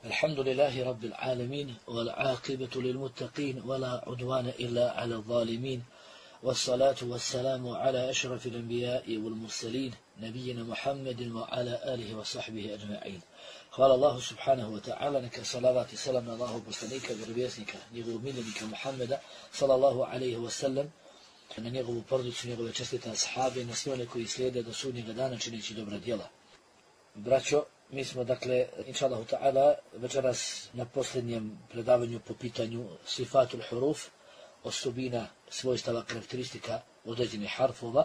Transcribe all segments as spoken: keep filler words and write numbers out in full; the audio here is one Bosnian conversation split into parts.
الحمد لله رب العالمين والعاقبة للمتقين ولا عدوان إلا على الظالمين والصلاة والسلام على أشرف الأنبياء والمرسلين نبينا محمد وعلى آله وصحبه أجمعين. Hvala Allahu subhanahu wa ta'ala, neka salavat i salam na Allahu poslanika, vjerovjesnika, njegovog miljenika Muhammeda, sallallahu alaihi wa sallam, na njegovu porodicu, njegove čestite ashabe, na sve one koji slijede do sudnjega dana čineći dobra djela. Braćo, mi smo dakle, inša Allahu ta'ala, večeras na posljednjem predavanju po pitanju sifatul huruf, osobina, svojstava, karakteristika određenih harfova.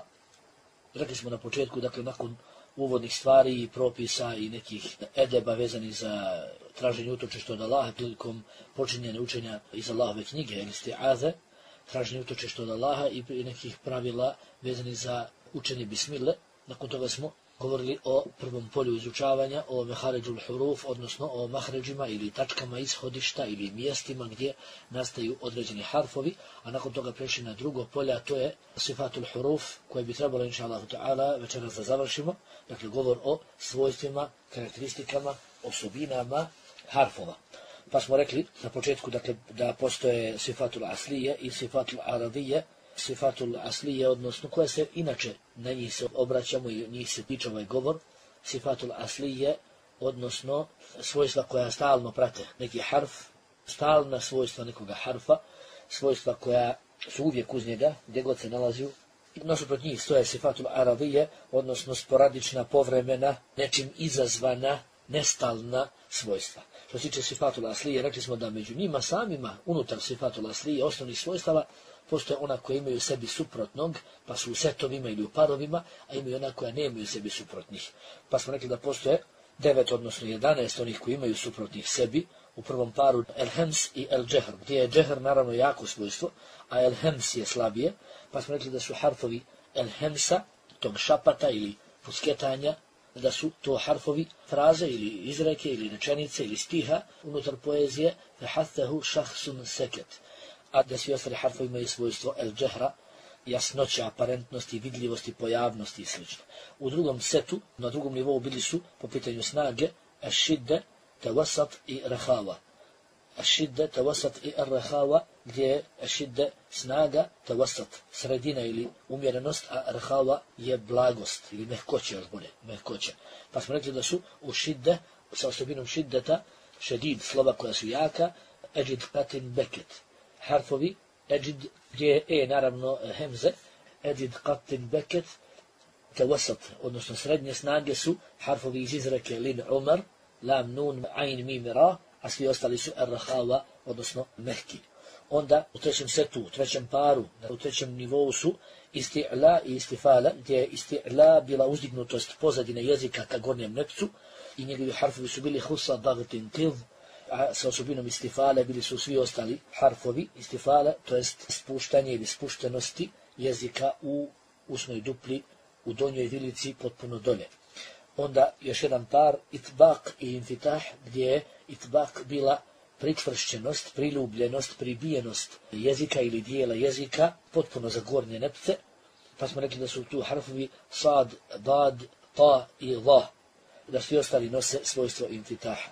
Rekli smo na početku, dakle, nakon uvodnih stvari i propisa i nekih edeba vezanih za traženje utočišta od Allaha prilikom počinjenja učenja iz Allahove knjige ili isti'aze, traženje utočišta od Allaha i nekih pravila vezanih za učenje bismile. Nakon toga smo govorili o prvom polju izučavanja, o mehaređul huruf, odnosno o mahređima ili tačkama ishodišta ili mjestima gdje nastaju određeni harfovi, a nakon toga prešli na drugo polje, a to je sifatul huruf, koje bi trebalo, inša Allahu ta'ala, večeras da završimo. Dakle, govor o svojstvima, karakteristikama, osobinama harfova. Pa smo rekli na početku, dakle, da postoje sifatul aslije i sifatul aradije. Sifatul aslije, odnosno koje se inače na njih se obraćamo i njih se tiče ovaj govor. Sifatul aslije, odnosno svojstva koja stalno prate neki harf, stalna svojstva nekoga harfa, svojstva koja su uvijek uz njega, gdje god se nalaziju. Nasuprot njih stoje sifatul aradije, odnosno sporadična, povremena, nečim izazvana, nestalna svojstva. Što se tiče sifatul aslije, rekli smo da među njima samima, unutar sifatul aslije, osnovnih svojstava, postoje ona koja imaju u sebi suprotnog, pa su u setovima ili u parovima, a imaju ona koja nemaju u sebi suprotnih. Pa smo rekli da postoje devet, odnosno jedanaest onih koji imaju suprotnih sebi. U prvom paru el-hems i el-džehr, gdje je džehr naravno jako svojstvo, a el-hems je slabije. Pa smo rekli da su harfovi el-hemsa, tog šapata ili pusketanja, da su to harfovi fraze ili izreke ili rečenice ili stiha unutar poezije, fehathahu šahsun seket. A da svi ostali harfovi imaju svojstvo el-džehra, jasnoća, aparentnosti, vidljivosti, pojavnosti i sl. U drugom setu, na drugom nivou bili su, po pitanju snage, ešidde, tawasat i rahava. Ešidde, tawasat i rahava, gdje je ešidde snaga, tawasat sredina ili umjerenost, a rahava je blagost ili mehkoće, još bolje, mehkoće. Pa smo rekli da su u šidde, sa osobinom šiddeta, šedid, slova koja su jaka, eđid katin beket. Harfovi, eđid, gdje je e, naravno, hemze, eđid katin beket, tawasat, odnosno srednje snage su harfovi iz izreke lin umar, lam nun, ain, mim, ra, a svi ostali su ar-rahava, odnosno mehki. Onda u trećem setu, u trećem paru, u trećem nivou su isti'la i istifala, gdje je isti'la bila uzdignutost pozadine jezika ka gornjem nepcu i njegovi harfovi su bili husa, bagtin, tiv, a sa osobinom istifale bili su svi ostali harfovi istifale, to jest spuštanje ili spuštenosti jezika u usnoj dupli, u donjoj vilici potpuno dolje. Onda još jedan par, itbak i infitah, gdje je itbak bila pričvršćenost, priljubljenost, pribijenost jezika ili dijela jezika, potpuno za gornje nepce. Pa smo rekli da su tu harfovi sad, dad, ta i la, da svi ostali nose svojstvo infitaha.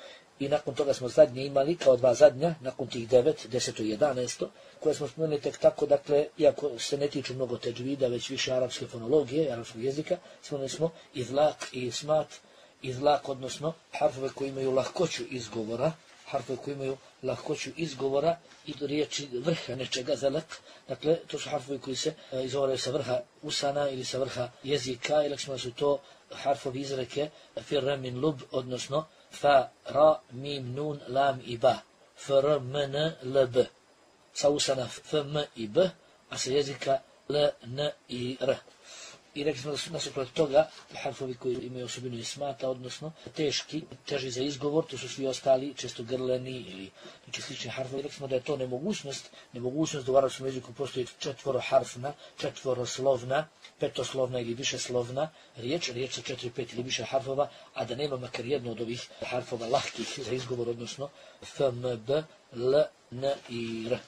I nakon toga smo zadnje imali, kao dva zadnja, nakon tih devet, deseto i jedanaesto, koje smo spomenuli tek tako, dakle, iako se ne tiču mnogo teđvida, već više arapske fonologije, arapskog jezika, spomenuli smo izlak i ismat, izlak, odnosno harfove koji imaju lahkoću izgovora, harfove koji imaju lahkoću izgovora i do riječi vrha nečega, zelak, dakle, to su harfovi koji se e, izgovaraju sa vrha usana ili sa vrha jezika, ili smo su to harfovi izreke fir, min, lub, odnosno fa, ra, mim, nun, lam i ba. F, r, m, n, l, b. Sa usana f, m i b, a sa jezika l, n i r. I rekli smo da su nasuprot toga harfovi koji imaju osobinu ismata, odnosno teški, teži za izgovor, to su svi ostali, često grleni ili neki slični harfovi. Rekli smo da je to nemogućnost, nemogućnost da u arapskom jeziku postoji četvoroharfna, četvoroslovna, petoslovna ili višeslovna riječ, riječ sa četiri, pet ili više harfova, a da nema makar jedno od ovih harfova lahkih za izgovor, odnosno f, m, b, l, n i r.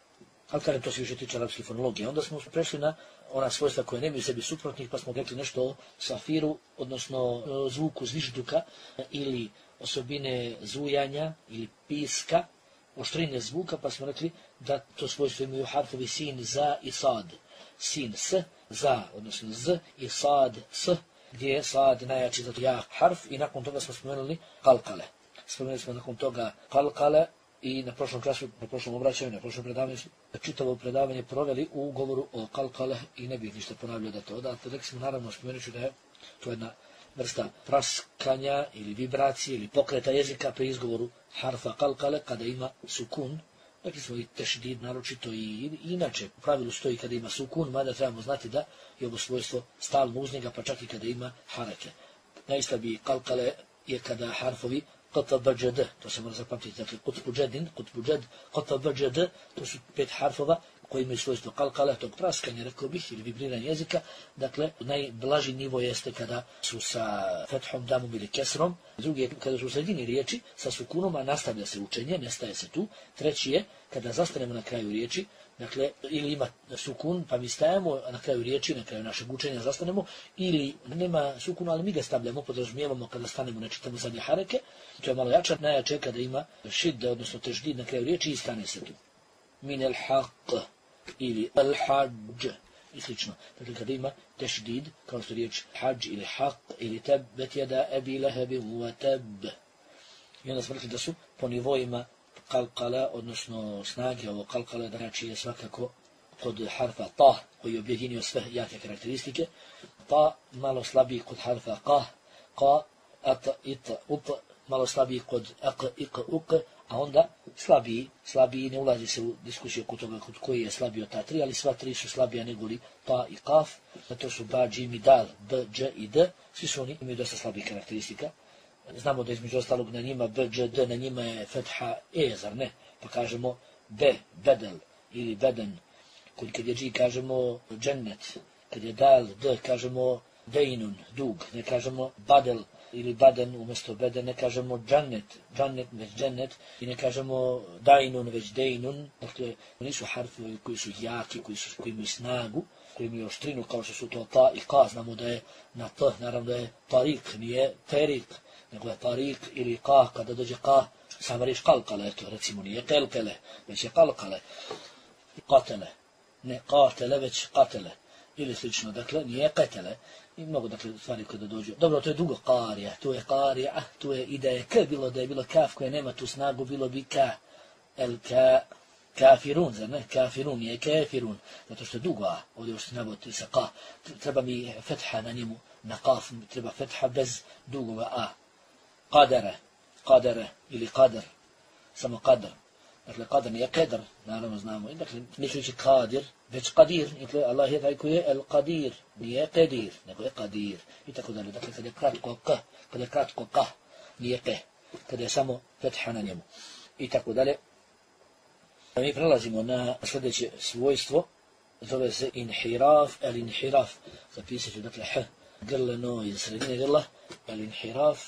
Ali kada to se više tiče arapske fonologije, onda smo prešli na ona svojstva koje nemaju sebi suprotnih, pa smo rekli nešto o safiru, odnosno zvuku zvižduka ili osobine zujanja ili piska, oštrine zvuka, pa smo rekli da to svojstvo imaju harfovi sin, za i sad. Sin, s, za, odnosno z i sad, s, gdje je sad najjači za jak harf i nakon toga smo spomenuli kalkale. Spomenuli smo nakon toga kalkale i na prošlom času, na prošlom obraćanju, na prošlom predavanju čitavo predavanje proveli u govoru o kalkale i ne bih ništa ponavljao da to odate. Rekli smo naravno spomenući da je to jedna vrsta praskanja ili vibracije ili pokreta jezika pri izgovoru harfa kalkale kada ima sukun. Rekli smo i tešdid naročito i, i inače u pravilu stoji kada ima sukun, mada trebamo znati da je ovo svojstvo stalno uz njega, pa čak i kada ima hareke. Najslabiji kalkale je kada harfovi qatbđd, to se mora zapamtiti, dakle qutbuđedin, qutbuđed, qatbđd, to su pet harfova koji imaju svojstvo kalkale, tog praskanja, rekao bih, ili vibriranja jezika. Dakle, najblaži nivo jeste kada su sa fethom, damom ili kesrom. Drugi je kada su u sredini riječi sa sukunom, a nastavlja se učenje, nestaje se tu. Treći je kada zastanemo na kraju riječi, dakle, ili ima sukun, pa mi stajemo na kraju riječi, na kraju našeg učenja zastanemo, ili nema sukuna, ali mi ga stavljamo, podrazumijevamo kada stanemo, ne čitamo zadnje hareke. To je malo jače, najjače kada ima šid, odnosno teždid na kraju riječi i stane se tu. Min el haq ili al hađ i slično. Dakle, kada ima tešdid, kao što riječ hađ ili haq ili tebbet jada ebi lehebi wa teb. I onda smo rekli da su po nivoima kalkala, odnosno snage ovo kalkala, znači je svakako kod harfa ta, koji je objedinio sve jake karakteristike. Ta malo slabiji kod harfa ka, ka, at, it, up, malo slabiji kod ak, ik, uk, a onda slabiji, slabiji, ne ulazi se u diskusiju kod toga kod koji je slabiji od ta tri, ali sva tri su slabija negoli ta i kaf, to su ba, džim i dal, b, dž i d, svi su oni imaju dosta slabih karakteristika. Znamo da između ostalog na njima b, dž, d, na njima je fetha e, zar ne? Pa kažemo be, bedel ili beden, kod kad je dži kažemo džennet, kad je dal, d, kažemo dejnun, dug, ne kažemo badel, ili baden umjesto beden, ne kažemo džannet, džannet već džennet, i ne kažemo dajnun već dejnun. Dakle, nisu harfovi koji su jaki, koji, su, koji imaju snagu, koji imaju oštrinu, kao što su to ta i ka. Znamo da je na t, naravno da je tarik, nije terik, nego je tarik ili ka, kada dođe ka, sama riječ kalkale, to recimo nije kelkele, već je kalkale, katele, ne katele, već katele, ili slično, dakle, nije ketele. I mnogo, dakle, stvari kada dođu. Dobro, to je dugo karija, to je karija, to je i da je k, bilo da je bilo kaf koje nema tu snagu, bilo bi ka, el ka, kafirun, zar ne? Kafirun je kafirun, zato što je dugo a, ovdje još se navodi sa ka. Treba mi fetha na njemu, na kaf, treba fetha bez dugova a. Kadere, kadere ili kader, samo kader. Dakle, kader nije kedar, naravno znamo. Dakle, neću reći kadir, već kadir. Dakle, Allah je taj koji je el-kadir, nije kedir, nego je kadir. I tako dalje. Dakle, kada je kratko k, kada je kratko ka, nije ke, kada je samo fetha na njemu. I tako dalje. Mi prelazimo na sljedeće svojstvo, zove se inhiraf, el-inhiraf. Zapisat ću, dakle, h, grleno iz sredine grla, el-inhiraf.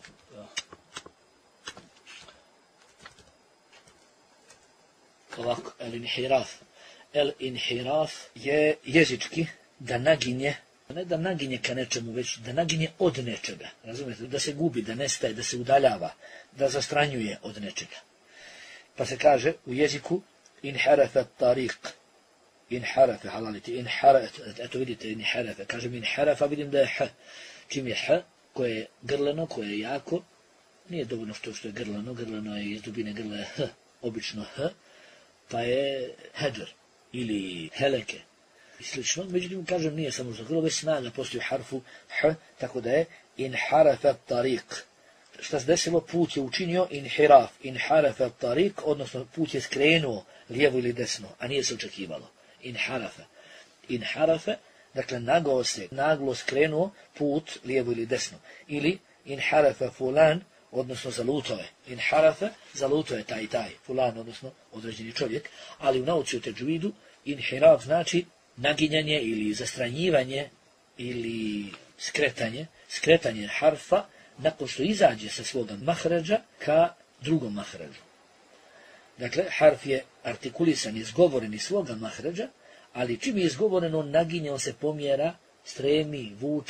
Ovako, el-inhiraf. El-inhiraf je jezički da naginje, ne da naginje ka nečemu, već da naginje od nečega. Razumijete? Da se gubi, da nestaje, da se udaljava, da zastranjuje od nečega. Pa se kaže u jeziku inharafa tariq. Inharafa, halaliti, inharafa, eto vidite, inharafa. Kažem inharafa, vidim da je h. Čim je h, koje je grleno, koje je jako, nije dovoljno što, što je grleno, grleno je iz dubine grla je h, obično h, pa je hedr ili heleke i slično. Međutim, kažem, nije samo za grlo, već snaga postoji u harfu h, tako da je inharafa tariq. Šta se desilo? Put je učinio inhiraf, inharafa tariq, odnosno put je skrenuo lijevo ili desno, a nije se očekivalo. Inharafa. Inharafa, dakle, naglo se, naglo skrenuo put lijevo ili desno. Ili inharafa fulan, odnosno zalutao je. Inharafa, zalutao je taj i taj, fulan, odnosno određeni čovjek, ali u nauci u teđvidu inhiraf znači naginjanje ili zastranjivanje ili skretanje, skretanje harfa nakon što izađe sa svoga mahrađa ka drugom mahrađu. Dakle, harf je artikulisan, izgovoren iz svoga mahrađa, ali čim je izgovoren, on naginje, on se pomjera, stremi, vuče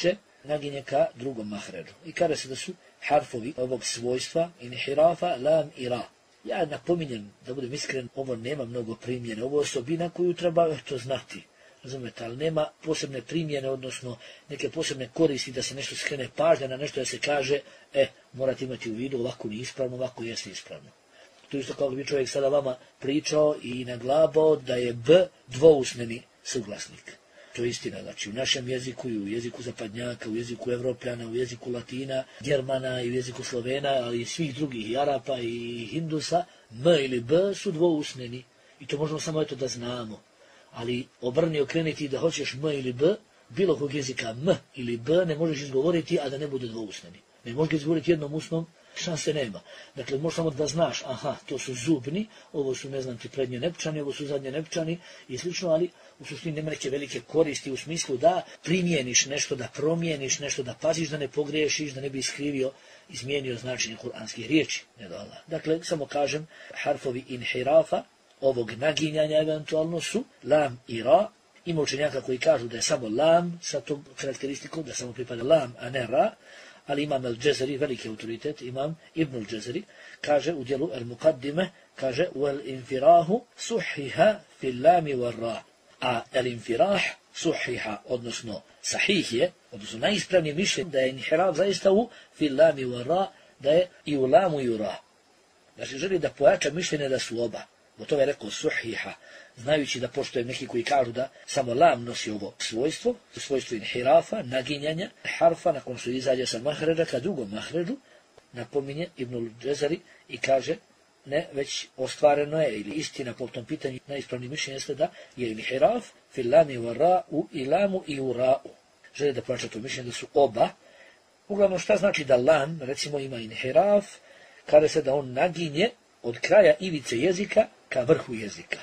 naginje ka drugom mahređu. I kaže se da su harfovi ovog svojstva, inhirafa, lam i ra. Ja napominjem, da budem iskren, ovo nema mnogo primjene, ovo je osobina koju treba to znati. Razumete, ali nema posebne primjene, odnosno neke posebne koristi da se nešto skrene pažnja na nešto da se kaže, e, morate imati u vidu, ovako nije ispravno, ovako jeste ispravno. To isto kao bi čovjek sada vama pričao i naglabao da je b dvousmeni suglasnik. To je istina, znači u našem jeziku i u jeziku zapadnjaka, u jeziku Evropljana, u jeziku Latina, Germana i u jeziku Slovena, ali i svih drugih i Arapa i Hindusa, m ili b su dvousmeni. I to možemo samo eto da znamo. Ali obrni okrenuti da hoćeš m ili b, bilo kog jezika m ili b ne možeš izgovoriti, a da ne bude dvousmeni. Ne možeš izgovoriti jednom usnom, šanse nema. Dakle, možeš samo da znaš, aha, to su zubni, ovo su, ne znam ti, prednje nepčani, ovo su zadnje nepčani i slično, ali u suštini nema neke velike koristi u smislu da primjeniš nešto, da promijeniš nešto, da paziš da ne pogriješiš, da ne bi iskrivio, izmijenio značenje kuranskih riječi. Dakle, samo kažem, harfovi inhirafa, ovog naginjanja eventualno su lam i ra. Ima učenjaka koji kažu da je samo lam sa tom karakteristikom, da samo pripada lam, a ne ra, ali imam al-Džezeri, veliki autoritet, imam Ibn al-Džezeri, kaže u dijelu al-Muqaddime, kaže wal-infirahu suhiha fil lami wal ra. A al-infirah suhiha, odnosno sahih je, odnosno najispravnije mišljenje da je inhiraf zaista u fil lami wal ra, da je i u lamu i u ra. Znači želi da pojača mišljenje da su oba. Od toga je rekao suhiha, znajući da postoje neki koji kažu da samo lam nosi ovo svojstvo, svojstvo inhirafa, naginjanja, harfa, nakon što izađe sa mahređa ka drugom mahređu, napominje Ibn al-Džezari i kaže, ne, već ostvareno je, ili istina po tom pitanju, najispravnije mišljenje jeste da je inhiraf, fil lami wa ra, u ilamu i u ra'u. Žele da pojača to mišljenje da su oba. Uglavnom šta znači da lam, recimo ima inhiraf, kada se da on naginje od kraja ivice jezika ka vrhu jezika.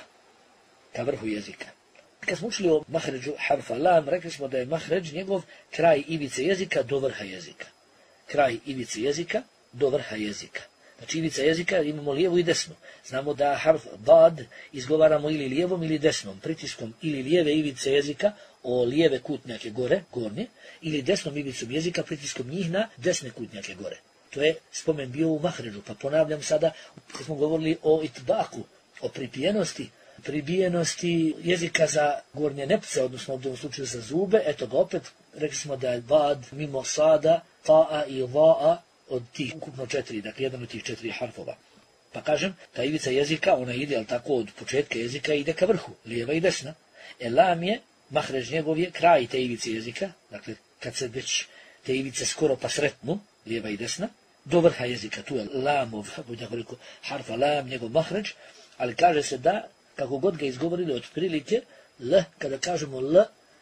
Ka vrhu jezika. Kad smo učili o mahređu harfa lam, rekli smo da je mahređ njegov kraj ivice jezika do vrha jezika. Kraj ivice jezika do vrha jezika. Znači ivica jezika imamo lijevu i desnu. Znamo da harf dad izgovaramo ili lijevom ili desnom, pritiskom ili lijeve ivice jezika o lijeve kutnjake gore, gornje, ili desnom ivicom jezika pritiskom njih na desne kutnjake gore. To je spomen bio u mahređu, pa ponavljam sada, kad smo govorili o itbaku, o pripijenosti, pribijenosti jezika za gornje nepce, odnosno u ovom slučaju za zube, eto ga opet, rekli smo da je bad mimo sada, ta'a i va'a od tih ukupno četiri, dakle jedan od tih četiri harfova. Pa kažem, ta ivica jezika, ona ide, ali tako od početka jezika ide ka vrhu, lijeva i desna. E lam je, mahređ njegov je kraj te ivice jezika, dakle kad se već te ivice skoro pa sretnu, lijeva i desna, do vrha jezika, tu je lamov, rekao, harfa lam, njegov mahređ, ali kaže se da, kako god ga izgovorili od prilike, l, kada kažemo l,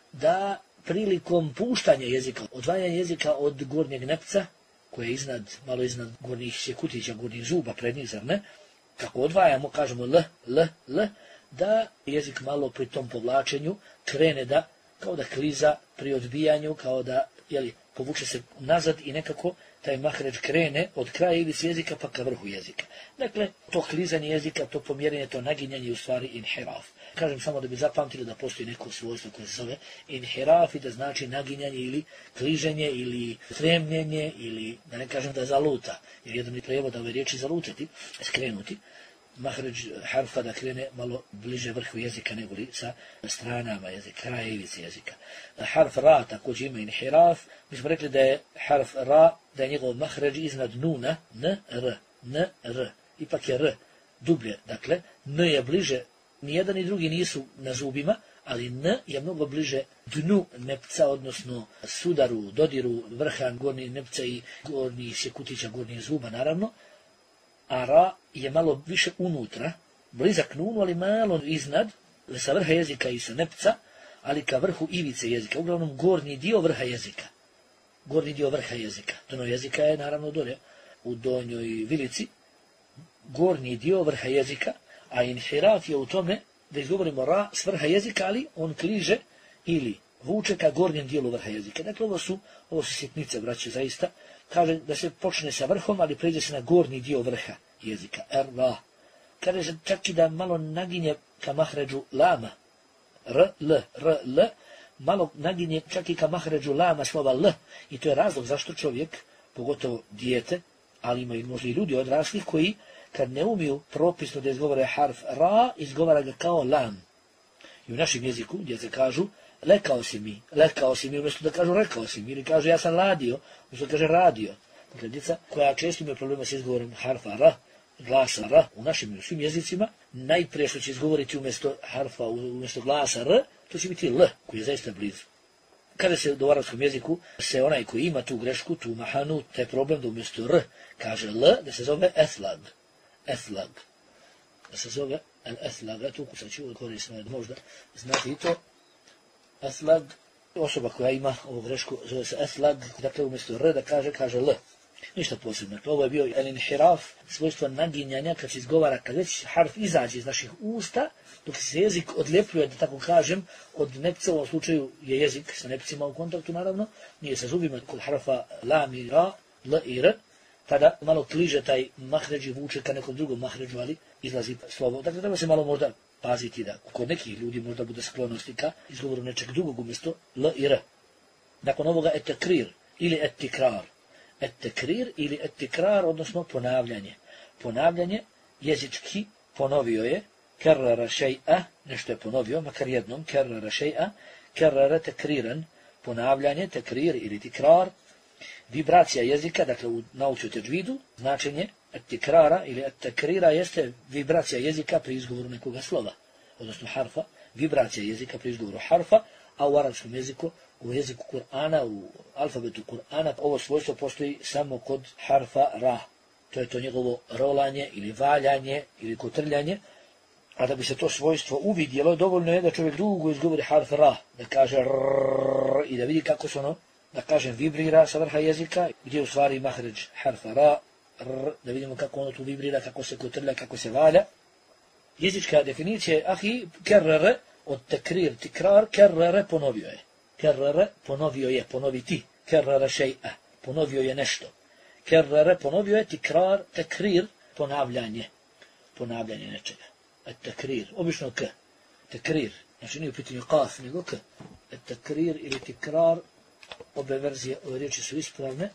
da prilikom puštanja jezika, odvajanja jezika od gornjeg nepca, koje je iznad, malo iznad gornjih sjekutića, gornjih zuba, prednjih, zar ne, kako odvajamo, kažemo l, l, l, da jezik malo pri tom povlačenju krene da, kao da kliza pri odbijanju, kao da, jeli, povuče se nazad i nekako taj mahređ krene od kraja ivice jezika pa ka vrhu jezika. Dakle, to klizanje jezika, to pomjerenje, to naginjanje je u stvari inhiraf. Kažem samo da bi zapamtili da postoji neko svojstvo koje se zove inhiraf i da znači naginjanje ili kliženje ili stremljenje ili, da ne kažem da zaluta, jer jedan je prijevod ove riječi zalutati, skrenuti. Mahređ harfa da krene malo bliže vrhu jezika nego li sa stranama jezika, kraja ivice jezika. Harf ra također ima inhiraf. Mi smo rekli da je harf ra, da je njegov mahređ iznad nuna, n, r, n, r. Ipak je r dublje, dakle, n je bliže, nijedan i drugi nisu na zubima, ali n je mnogo bliže dnu nepca, odnosno sudaru, dodiru vrha gornjih nepca i gornjih sjekutića, gornjih zuba, naravno. A ra je malo više unutra, blizak nunu, ali malo iznad, sa vrha jezika i sa nepca, ali ka vrhu ivice jezika, uglavnom gornji dio vrha jezika. Gornji dio vrha jezika. Dno jezika je naravno dolje, u donjoj vilici, gornji dio vrha jezika, a inhiraf je u tome da izgovorimo ra s vrha jezika, ali on kliže ili vuče ka gornjem dijelu vrha jezika. Dakle, ovo su, ovo su sitnice, braće, zaista. Kaže da se počne sa vrhom, ali pređe se na gornji dio vrha jezika. Er, ra. Kaže se čak i da malo naginje ka mahređu lama. R, l, r, l. malo naginje čak i ka mahređu lama slova L. I to je razlog zašto čovjek, pogotovo dijete, ali ima i možda i ljudi odrasli koji kad ne umiju propisno da izgovore harf ra, izgovara ga kao lam. I u našem jeziku djeca kažu lekao si mi, lekao si mi, umjesto da kažu rekao si mi, ili kažu ja sam ladio, umjesto da kaže radio. Dakle, djeca koja često imaju problema s izgovorom harfa ra, glasa r, u našim i u svim jezicima, najprije što će izgovoriti umjesto harfa, umjesto glasa r, to će biti l, koji je zaista blizu. Kada se u arapskom jeziku se onaj koji ima tu grešku, tu mahanu, taj problem da umjesto r kaže l, da se zove ethlag. Ethlag. Da se zove ethlag. Ja tu sad ću korisno, možda znati i to. Ethlag, osoba koja ima ovu grešku, zove se ethlag, dakle umjesto r da kaže, kaže l. Ništa posebno. Ovo je bio el-inhiraf, svojstvo naginjanja kad se izgovara, kad već harf izađe iz naših usta, dok se jezik odljepljuje, da tako kažem, od nepca, u ovom slučaju je jezik sa nepcima u kontaktu, naravno, nije sa zubima, kod harfa lam i ra, l i r, tada malo kliže taj mahređi vuče ka nekom drugom mahređu, ali izlazi slovo. Dakle, treba se malo možda paziti da kod nekih ljudi možda bude sklonosti ka izgovoru nečeg drugog umjesto l i r. Nakon ovoga etekrir ili etikrar. Et-tekrir ili et-tikrar, odnosno ponavljanje. Ponavljanje jezički ponovio je kerrara še'a, nešto je ponovio, makar jednom, kerrara še'a, kerrara tekriran, ponavljanje, tekrir ili tikrar, vibracija jezika, dakle u nauci o teđvidu, značenje et-tikrara ili et-tekrira jeste vibracija jezika pri izgovoru nekoga slova, odnosno harfa, vibracija jezika pri izgovoru harfa, a u arapskom jeziku, u jeziku Kur'ana, u alfabetu Kur'ana, ovo svojstvo postoji samo kod harfa ra. To je to njegovo rolanje ili valjanje ili kotrljanje. A da bi se to svojstvo uvidjelo, dovoljno je da čovjek dugo izgovori harf ra, da kaže rrrr i da vidi kako se ono, da kažem, vibrira sa vrha jezika, gdje u stvari mahređ harfa ra, rrr, da vidimo kako ono tu vibrira, kako se kotrlja, kako se valja. Jezička definicija je ahi kerrere, od tekrir, tikrar, kerrere ponovio je. Kerrere ponovio je, ponoviti. Kerrere še'a, ponovio je nešto. Kerrere ponovio je, tikrar, tekrir, ponavljanje. Ponavljanje nečega. Et tekrir, obično k. Tekrir, znači nije u pitanju kaf, nego k. Et tekrir ili tikrar, obe verzije, ove riječi su ispravne.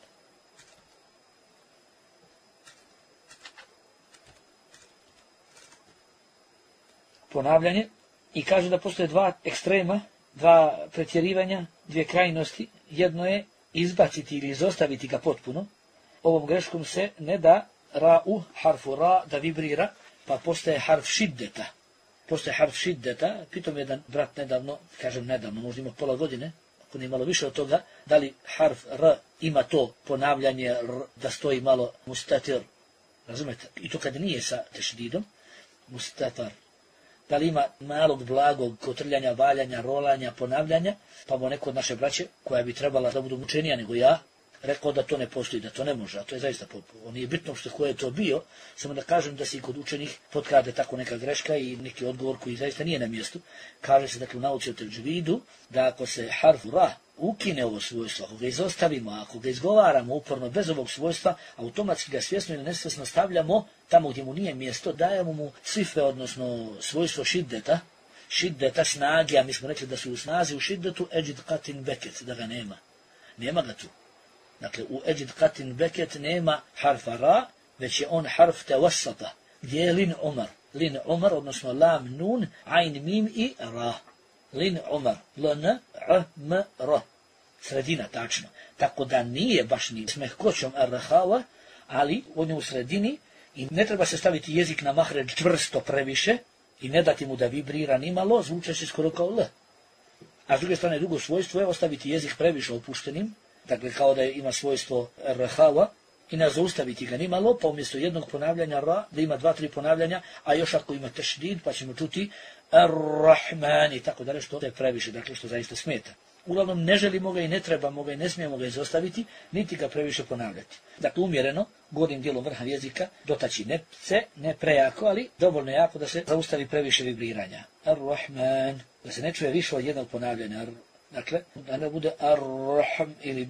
Ponavljanje. I kaže da postoje dva ekstrema, dva pretjerivanja, dvije krajnosti. Jedno je izbaciti ili izostaviti ga potpuno. Ovom greškom se ne da ra u harfu ra da vibrira, pa postaje harf šiddeta. Postaje harf šiddeta. Pitom jedan brat nedavno, kažem nedavno, možda ima pola godine, ako ne malo više od toga, da li harf r ima to ponavljanje r, da stoji malo mustatir. Razumete? I to kad nije sa tešdidom, mustatar. Da li ima malog blagog kotrljanja, valjanja, rolanja, ponavljanja, pa mu neko od naše braće, koja bi trebala da budu mučenija nego ja, rekao da to ne postoji, da to ne može, a to je zaista potpuno. Nije bitno što ko je to bio, samo da kažem da se i kod učenih potkrade tako neka greška i neki odgovor koji zaista nije na mjestu. Kaže se dakle u nauci o teđvidu da ako se harfu ra ukine ovo svojstvo, ako ga izostavimo, ako ga izgovaramo uporno bez ovog svojstva, automatski ga svjesno ili nesvjesno stavljamo tamo gdje mu nije mjesto, dajemo mu sife, odnosno svojstvo šiddeta, šiddeta snage, a mi smo rekli da su u snazi u šiddetu eđid katin beket, da ga nema. Nema ga tu. Dakle, u eđid katin beket nema harfa ra, već je on harf tevassata, gdje je lin umar. Lin umar, odnosno lam nun, ajn mim i ra. Lin umar, ln, a, m, r. Sredina, tačno. Tako da nije baš ni s mehkoćom ar-rahava, ali on je u sredini i ne treba se staviti jezik na mahređ čvrsto previše i ne dati mu da vibrira nimalo, zvuče se skoro kao l. A s druge strane, drugo svojstvo je ostaviti jezik previše opuštenim, dakle kao da ima svojstvo ar-rahava, i ne zaustaviti ga nimalo, pa umjesto jednog ponavljanja ra, da ima dva, tri ponavljanja, a još ako ima tešdid, pa ćemo čuti ar-rahman i tako dalje, što je previše, dakle što zaista smeta. Uglavnom ne želimo ga i ne trebamo ga i ne smijemo ga izostaviti, niti ga previše ponavljati. Dakle, umjereno, gornjim dijelom vrha jezika, dotaći nepce, ne prejako, ali dovoljno jako da se zaustavi previše vibriranja. Ar-rahman, da se ne čuje više od jednog ponavljanja. Ar, dakle, da ne bude ar-rahm ili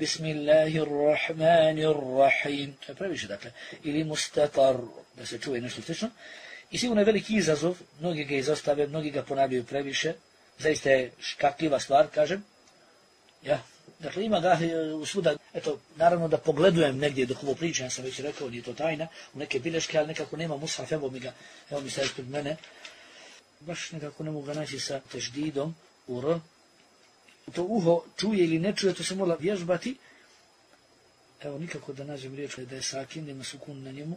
bismillahirrahmanirrahim, to je previše, dakle, ili mustatar, da se čuje nešto slično. I sigurno je veliki izazov, mnogi ga izostave, mnogi ga ponavljaju previše, zaista je škakljiva stvar, kažem, Ja? Dakle, ima ga svuda, eto, naravno da pogledujem negdje dok ovo pričam, ja sam već rekao, nije to tajna, u neke bilješke, ali nekako nema mushaf, evo mi ga, evo mi sad ispred mene, baš nekako ne mogu ga naći sa teždidom, u R. To uho čuje ili ne čuje, to se mora vježbati. Evo, nikako da nađem riječ da je sakin, nema sukun na njemu.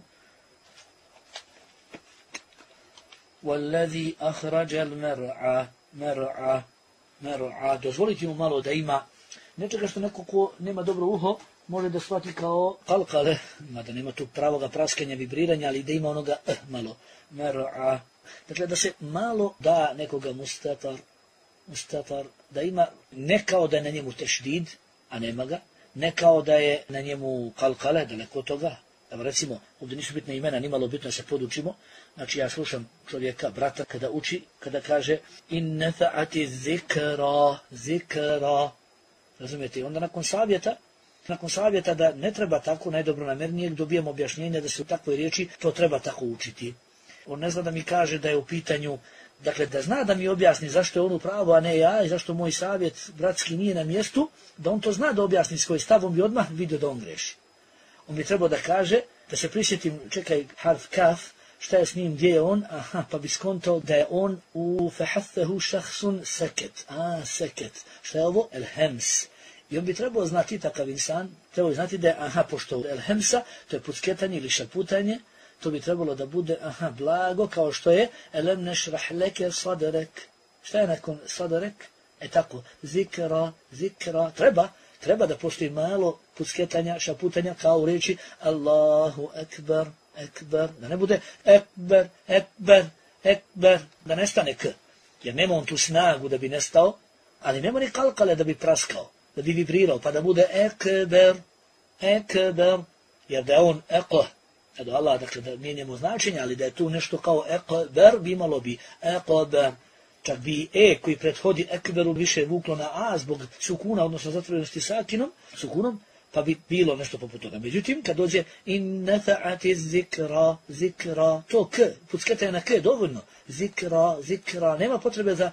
وَالَّذِي أَخْرَجَ الْمَرْعَ مَرْعَ مَرْعَ Dozvoliti mu malo da ima nečega što neko ko nema dobro uho može da shvati kao kalkale, mada nema tu pravoga praskanja, vibriranja, ali da ima onoga eh, malo. Mar'a. Dakle, da se malo da nekoga mustatar, mustatar, da ima ne kao da je na njemu tešdid, a nema ga, ne kao da je na njemu kalkale, daleko od toga. Evo recimo, ovdje nisu bitne imena, nimalo bitno se podučimo. Znači ja slušam čovjeka, brata, kada uči, kada kaže in nefa'ati zikra, zikra. Razumijete? Onda nakon savjeta, nakon savjeta da ne treba tako najdobronamernijeg, dobijemo objašnjenje da se u takvoj riječi to treba tako učiti. On ne zna da mi kaže da je u pitanju, dakle da zna da mi objasni zašto je on u pravu, a ne ja, i zašto moj savjet bratski nije na mjestu, da on to zna da objasni svoj stav, on bi odmah vidio da on greši. On bi trebao da kaže, da se prisjetim, čekaj, harf kaf, šta je s njim, gdje je on, aha, pa bi skontao da je on u fehathahu šahsun seket, a, seket, šta je ovo, el hems. I on bi trebao znati takav insan, trebao znati da je, aha, pošto el hemsa, to je pucketanje ili šaputanje, to bi trebalo da bude, aha, blago, kao što je, elem nešrah leke sadarek. Šta je nakon sadarek? E tako, zikra, zikra, treba, treba da postoji malo pucketanja, šaputanja, kao u riječi Allahu ekber, ekber, da ne bude ekber, ekber, ekber, da nestane k. Jer nema on tu snagu da bi nestao, ali nema ni kalkale da bi praskao, da bi vibrirao, pa da bude ekber, ekber, jer da je on ekh, edo Allah, dakle da mijenjamo značenje, ali da je tu nešto kao ekber, bi imalo bi ekber, čak bi e koji prethodi ekberu više vuklo na a zbog sukuna, odnosno zatvorenosti sakinom, sukunom, pa bi bilo nešto poput toga. Međutim, kad dođe in nefa'ati zikra, zikra, to k, pucketanje na k, dovoljno. Zikra, zikra, nema potrebe za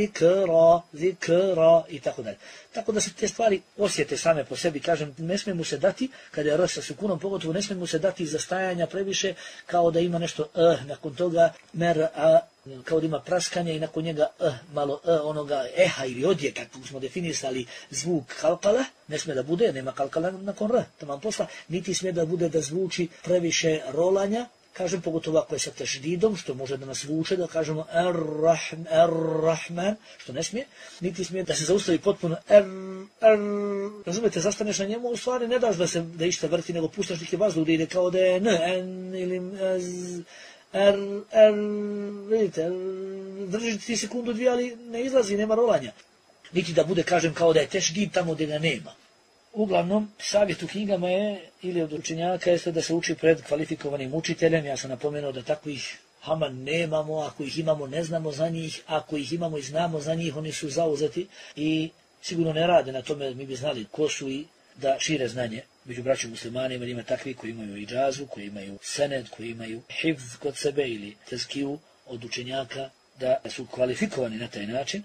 zikra, zikra i tako dalje. Tako da se te stvari osjete same po sebi, kažem, ne smije mu se dati, kada je r sa sukunom, pogotovo ne smije mu se dati zastajanja previše, kao da ima nešto eh, nakon toga mer, a, kao da ima praskanje i nakon njega eh, malo eh, onoga eha ili odje, kako smo definisali zvuk kalkala, ne smije da bude, nema kalkala nakon r, tamo posla, niti smije da bude da zvuči previše rolanja, kažem, pogotovo ako je sa tešdidom, što može da nas vuče, da kažemo ar-Rahman, ar-Rahman, što ne smije, niti smije da se zaustavi potpuno ar, ar, razumete, zastaneš na njemu, u stvari ne daš da se da išta vrti, nego puštaš neki vazduh da ide kao da je n, n ili z, ar, ar, vidite, ar, drži ti sekundu dvije, ali ne izlazi, nema rolanja. Niti da bude, kažem, kao da je tešdid tamo gdje ga nema. Uglavnom, savjet u knjigama je, ili od učenjaka, jeste da se uči pred kvalifikovanim učiteljem. Ja sam napomenuo da takvih haman nemamo, ako ih imamo ne znamo za njih, ako ih imamo i znamo za njih, oni su zauzeti i sigurno ne rade na tome, mi bi znali ko su i da šire znanje među braćom muslimanima, ima takvi koji imaju i džazu, koji imaju sened, koji imaju hifz kod sebe ili tezkiju od učenjaka, da su kvalifikovani na taj način.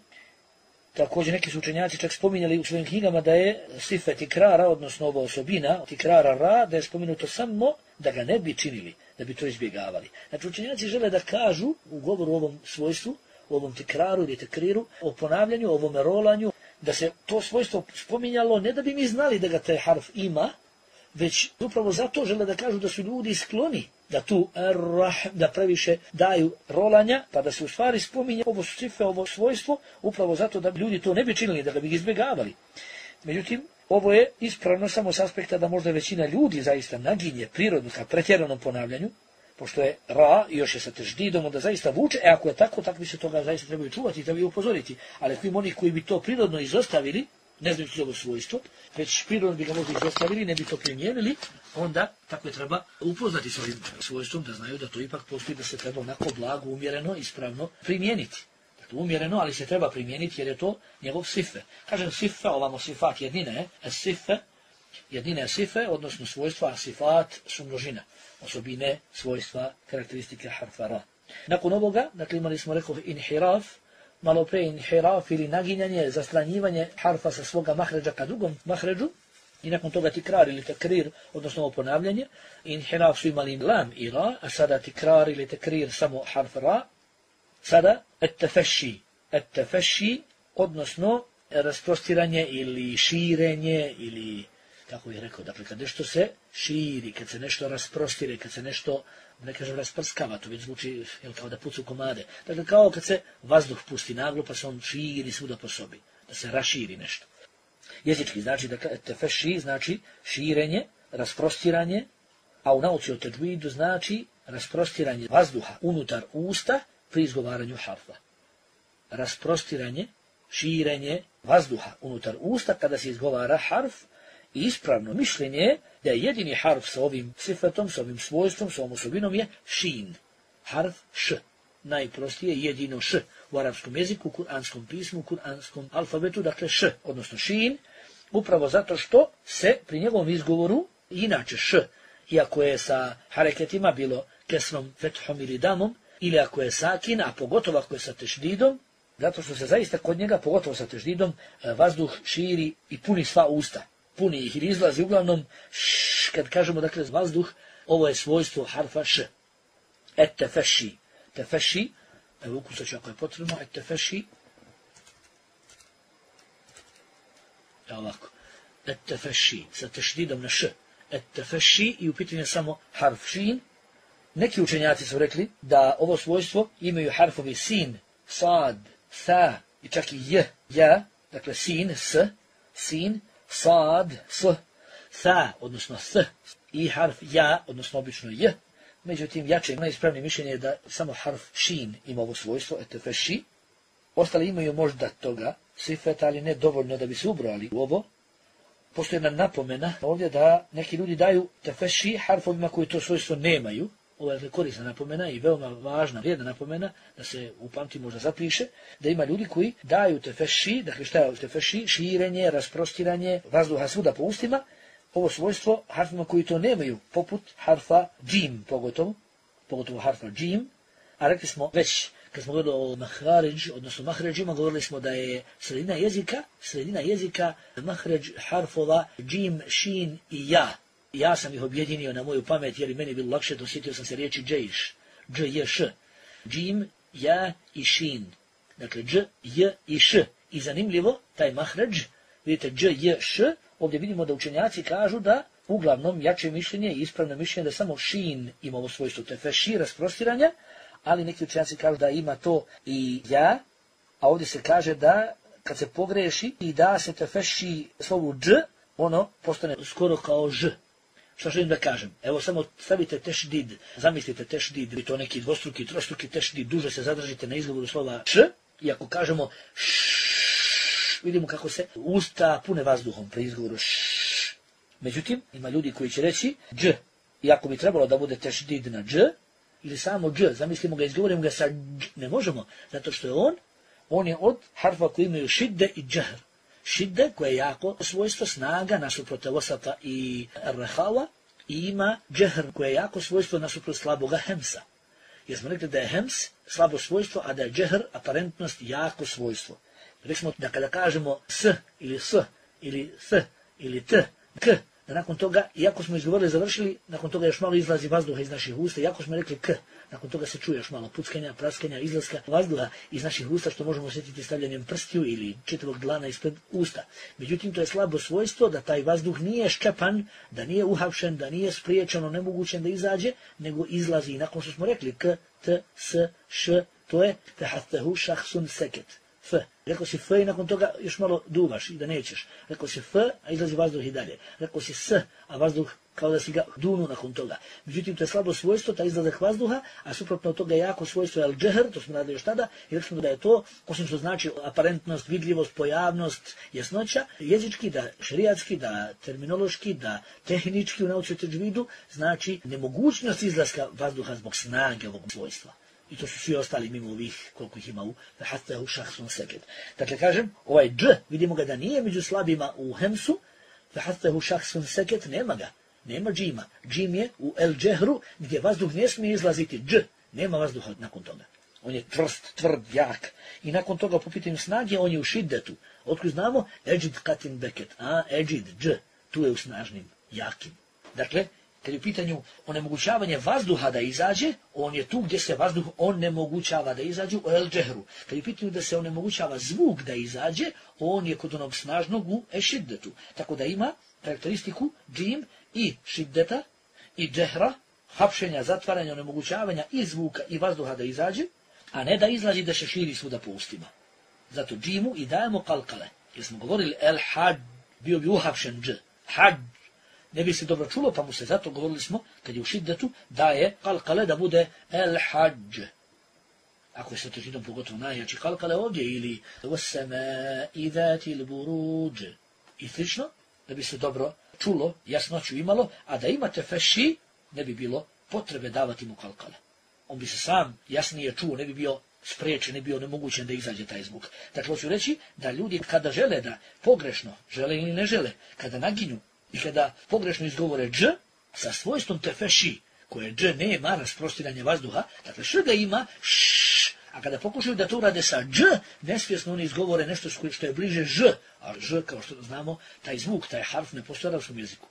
Također neki su učenjaci čak spominjali u svojim knjigama da je sife tikrara, odnosno ova osobina tikrara ra, da je spomenuto samo da ga ne bi činili, da bi to izbjegavali. Znači učenjaci žele da kažu u govoru o ovom svojstvu, o ovom tikraru ili tekriru, o ponavljanju, o ovom rolanju, da se to svojstvo spominjalo ne da bi mi znali da ga taj harf ima, već upravo zato žele da kažu da su ljudi skloni da tu da previše daju rolanja, pa da se u stvari spominje ovo sife, ovo svojstvo, upravo zato da ljudi to ne bi činili, da ga bi izbjegavali. Međutim, ovo je ispravno samo s aspekta da možda većina ljudi zaista naginje prirodno ka pretjeranom ponavljanju, pošto je ra i još je sa teždidom, da zaista vuče, e ako je tako, takvi se toga zaista trebaju čuvati i trebaju upozoriti. Ali ako ima onih koji bi to prirodno izostavili, ne znajući ovo svojstvo, već prirodno bi ga možda izostavili, ne bi to primijenili, onda tako je treba upoznati s ovim svojstvom, da znaju da to ipak postoji, da se treba onako blago, umjereno, ispravno primijeniti. Dakle, umjereno, ali se treba primijeniti jer je to njegov sife. Kažem sife, ovamo sifat jednine, a sife, jednine je sife, odnosno svojstva, a sifat su množina, osobine, svojstva, karakteristike harfa ra. Nakon ovoga, dakle imali smo rekao inhiraf, malo pre inhiraf ili naginjanje, zastranjivanje harfa sa svoga mahređa ka drugom mahređu, i nakon toga tikrar ili tekrir, odnosno ovo ponavljanje. Inhiraf su imali lam i ra, a sada tikrar ili tekrir samo harf ra. Sada et-tefeši, et-tefeši, odnosno rasprostiranje ili širenje ili, kako bih rekao, dakle kad nešto se širi, kad se nešto rasprostire, kad se nešto, ne kažem rasprskava, to već zvuči jel, kao da pucu komade. Dakle kao kad se vazduh pusti naglo pa se on širi svuda po sobi, da se raširi nešto. Jezički znači da et-tefeši znači širenje, rasprostiranje, a u nauci o tadžidu znači rasprostiranje vazduha unutar usta pri izgovaranju harfa. Rasprostiranje, širenje vazduha unutar usta kada se izgovara harf, i ispravno mišljenje da je jedini harf sa ovim sifetom, sa ovim svojstvom, sa ovom osobinom je šin. Harf š. Najprostije jedino š u arapskom jeziku, kuranskom pismu, kuranskom alfabetu, dakle š, odnosno šin, upravo zato što se pri njegovom izgovoru, inače š, iako je sa hareketima bilo kesrom, fethom ili damom, ili ako je sakin, a pogotovo ako je sa tešdidom, zato što se zaista kod njega, pogotovo sa tešdidom, vazduh širi i puni sva usta. Puni ih ili izlazi uglavnom š, kad kažemo dakle vazduh, ovo je svojstvo harfa š. Et-tefeši. Tefeši, evo ukusat ću ako je potrebno, et-tefeši. Evo ovako. Et-tefeši, sa tešdidom na š. Et-tefeši i u pitanju je samo harf šin. Neki učenjaci su rekli da ovo svojstvo imaju harfovi sin, sad, sa i čak i j, ja, dakle sin, s, sin, sad, s, sa, odnosno s, i harf ja, odnosno obično j. Međutim, jače najispravnije mišljenje je da samo harf šin ima ovo svojstvo, et-tefeši. Ostali imaju možda toga sifet, ali ne dovoljno da bi se ubrali u ovo. Postoji jedna napomena ovdje da neki ljudi daju tefeši harfovima koji to svojstvo nemaju. Ovo je korisna napomena i veoma važna, vrijedna napomena, da se upamti, možda zapiše, da ima ljudi koji daju tefeši, dakle šta je tefeši, širenje, rasprostiranje vazduha svuda po ustima, ovo svojstvo harfima koji to nemaju, poput harfa džim, pogotovo, pogotovo harfa džim, a rekli smo već, kad smo govorili o mahređ, odnosno mahređima, govorili smo da je sredina jezika, sredina jezika mahređ harfova džim, šin i ja. Ja sam ih objedinio na moju pamet, jer i meni je bilo lakše, dosjetio sam se riječi džejš, dž, j, š, džim, ja i šin. Dakle, dž, j i š. I zanimljivo, taj mahređ, vidite, dž, j, š, ovdje vidimo da učenjaci kažu da uglavnom jače mišljenje i ispravno mišljenje da samo šin ima ovo svojstvo tefeši, rasprostiranja, ali neki učenjaci kažu da ima to i ja, a ovdje se kaže da kad se pogreši i da se tefeši slovu dž, ono postane skoro kao ž. Šta želim da kažem? Evo samo stavite tešdid, zamislite tešdid, i to neki dvostruki, trostruki tešdid, duže se zadržite na izgovoru slova š, i ako kažemo š, vidimo kako se usta pune vazduhom pri izgovoru š. Međutim, ima ljudi koji će reći dž, i ako bi trebalo da bude tešdid na dž, ili samo dž, zamislimo ga, izgovorimo ga sa dž, ne možemo, zato što je on, on je od harfa koji imaju šidde i džahr. Šidde, koje je jako svojstvo, snaga, nasuprot wasata i rahava, i ima džehr, koje je jako svojstvo nasuprot slaboga hemsa. Jer smo rekli da je hems slabo svojstvo, a da je džehr, aparentnost, jako svojstvo. Rekli smo da kada kažemo s, ili s, ili s, ili t, k, da nakon toga, iako smo izgovorili, završili, nakon toga još malo izlazi vazduha iz naših usta, iako smo rekli k, nakon toga se čuje još malo puckanja, praskanja, izlaska vazduha iz naših usta, što možemo osjetiti stavljanjem prstiju ili čitavog dlana ispred usta. Međutim, to je slabo svojstvo da taj vazduh nije ščepan, da nije uhapšen, da nije spriječeno, nemogućen da izađe, nego izlazi. I nakon što smo rekli k, t, s, š, to je fehatehu šahsun seket. F. Rekao si f i nakon toga još malo duvaš i da nećeš. Rekao si f, a izlazi vazduh i dalje. Rekao si s, a vazduh kao da si ga dunu nakon toga. Međutim, to je slabo svojstvo, taj izlazak vazduha, a suprotno od toga jako svojstvo je al-džehr, to smo radili još tada, i rekli smo da je to, osim što znači aparentnost, vidljivost, pojavnost, jasnoća, jezički, da šerijatski, da terminološki, da tehnički u nauci o tadžidu, znači nemogućnost izlaska vazduha zbog snage ovog svojstva. I to su svi ostali mimo ovih, koliko ih ima u fehatehu šahsun seket. Dakle, kažem, ovaj dž, vidimo ga da nije među slabima u hemsu, fehatehu šahsun seket, nema ga. Nema džima. Džim je u el džehru, gdje vazduh ne smije izlaziti. Dž, nema vazduha nakon toga. On je čvrst, tvrd, jak. I nakon toga po pitanju snage on je u šiddetu. Otkud znamo? Eđid katin beket. A, eđid, dž. Tu je u snažnim, jakim. Dakle, kad je u pitanju onemogućavanje vazduha da izađe, on je tu gdje se vazduh onemogućava da izađe u el džehru. Kad je u pitanju da se onemogućava zvuk da izađe, on je kod onog snažnog u ešiddetu. Tako da ima karakteristiku džim i šiddeta i džehra, hapšenja, zatvaranja, onemogućavanja i zvuka i vazduha da izađe, a ne da izlazi da se širi svuda po ustima. Zato džimu i dajemo kalkale. Jer smo govorili el hađ, bio bi uhapšen dž, hađ. Ne bi se dobro čulo, pa mu se zato govorili smo, kad je u šiddetu, daje kalkale da bude el hađ. Ako je sa težinom pogotovo najjači kalkale ovdje, ili vseme idati il buruđ. I slično, da bi se dobro čulo, jasnoću imalo, a da imate feši, ne bi bilo potrebe davati mu kalkale. On bi se sam jasnije čuo, ne bi bio spriječen, ne bi bio nemogućen da izađe taj zvuk. Dakle, hoću reći da ljudi kada žele da pogrešno, žele ili ne žele, kada naginju i kada pogrešno izgovore dž, sa svojstvom tefeši, koje dž nema, rasprostiranje vazduha, dakle š ga ima, šš, a kada pokušaju da to urade sa dž, nesvjesno oni izgovore nešto što je bliže ž, a ž, kao što znamo, taj zvuk, taj harf ne postoji u arapskom jeziku.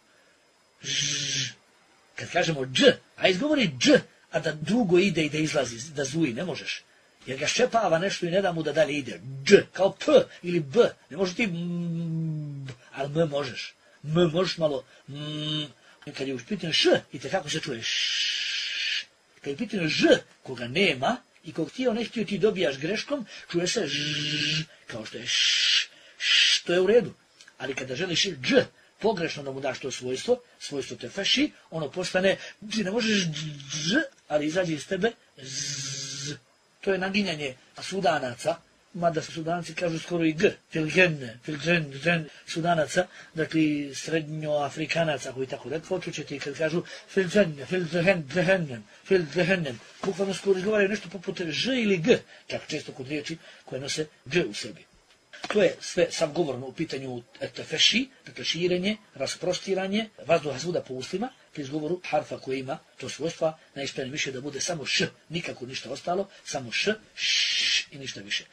Ž, kad kažemo dž, a izgovori dž, a da dugo ide i da izlazi, da zuji, ne možeš. Jer ga ščepava nešto i ne da mu da dalje ide. Dž, kao p ili b, ne može ti m, ali m možeš. M možeš malo m, kad je u pitanju š, i te kako se čuje š, kad je u pitanju ž, koga nema, i kog ti ne htio ti dobijaš greškom, čuje se ž, kao što je š, š, to je u redu. Ali kada želiš dž, pogrešno da mu daš to svojstvo, svojstvo te feši, ono postane, ti ne možeš dž, ali izađe iz tebe z. To je naginjanje Sudanaca, mada Sudanci kažu skoro i g, filgenne, filgenne, Sudanaca, dakle srednjoafrikanaca koji tako rekao, čućete i kad kažu filgenne, filgenne, filgenne, bukvalno skoro izgovaraju nešto poput ž ili g, čak često kod riječi koje nose g u sebi. To je sve sam govorno u pitanju tefeši, dakle širenje, rasprostiranje, vazduha svuda po ustima, pri izgovoru harfa koji ima to svojstva, najispravnije više da bude samo š, nikako ništa ostalo, samo š, š i ništa više.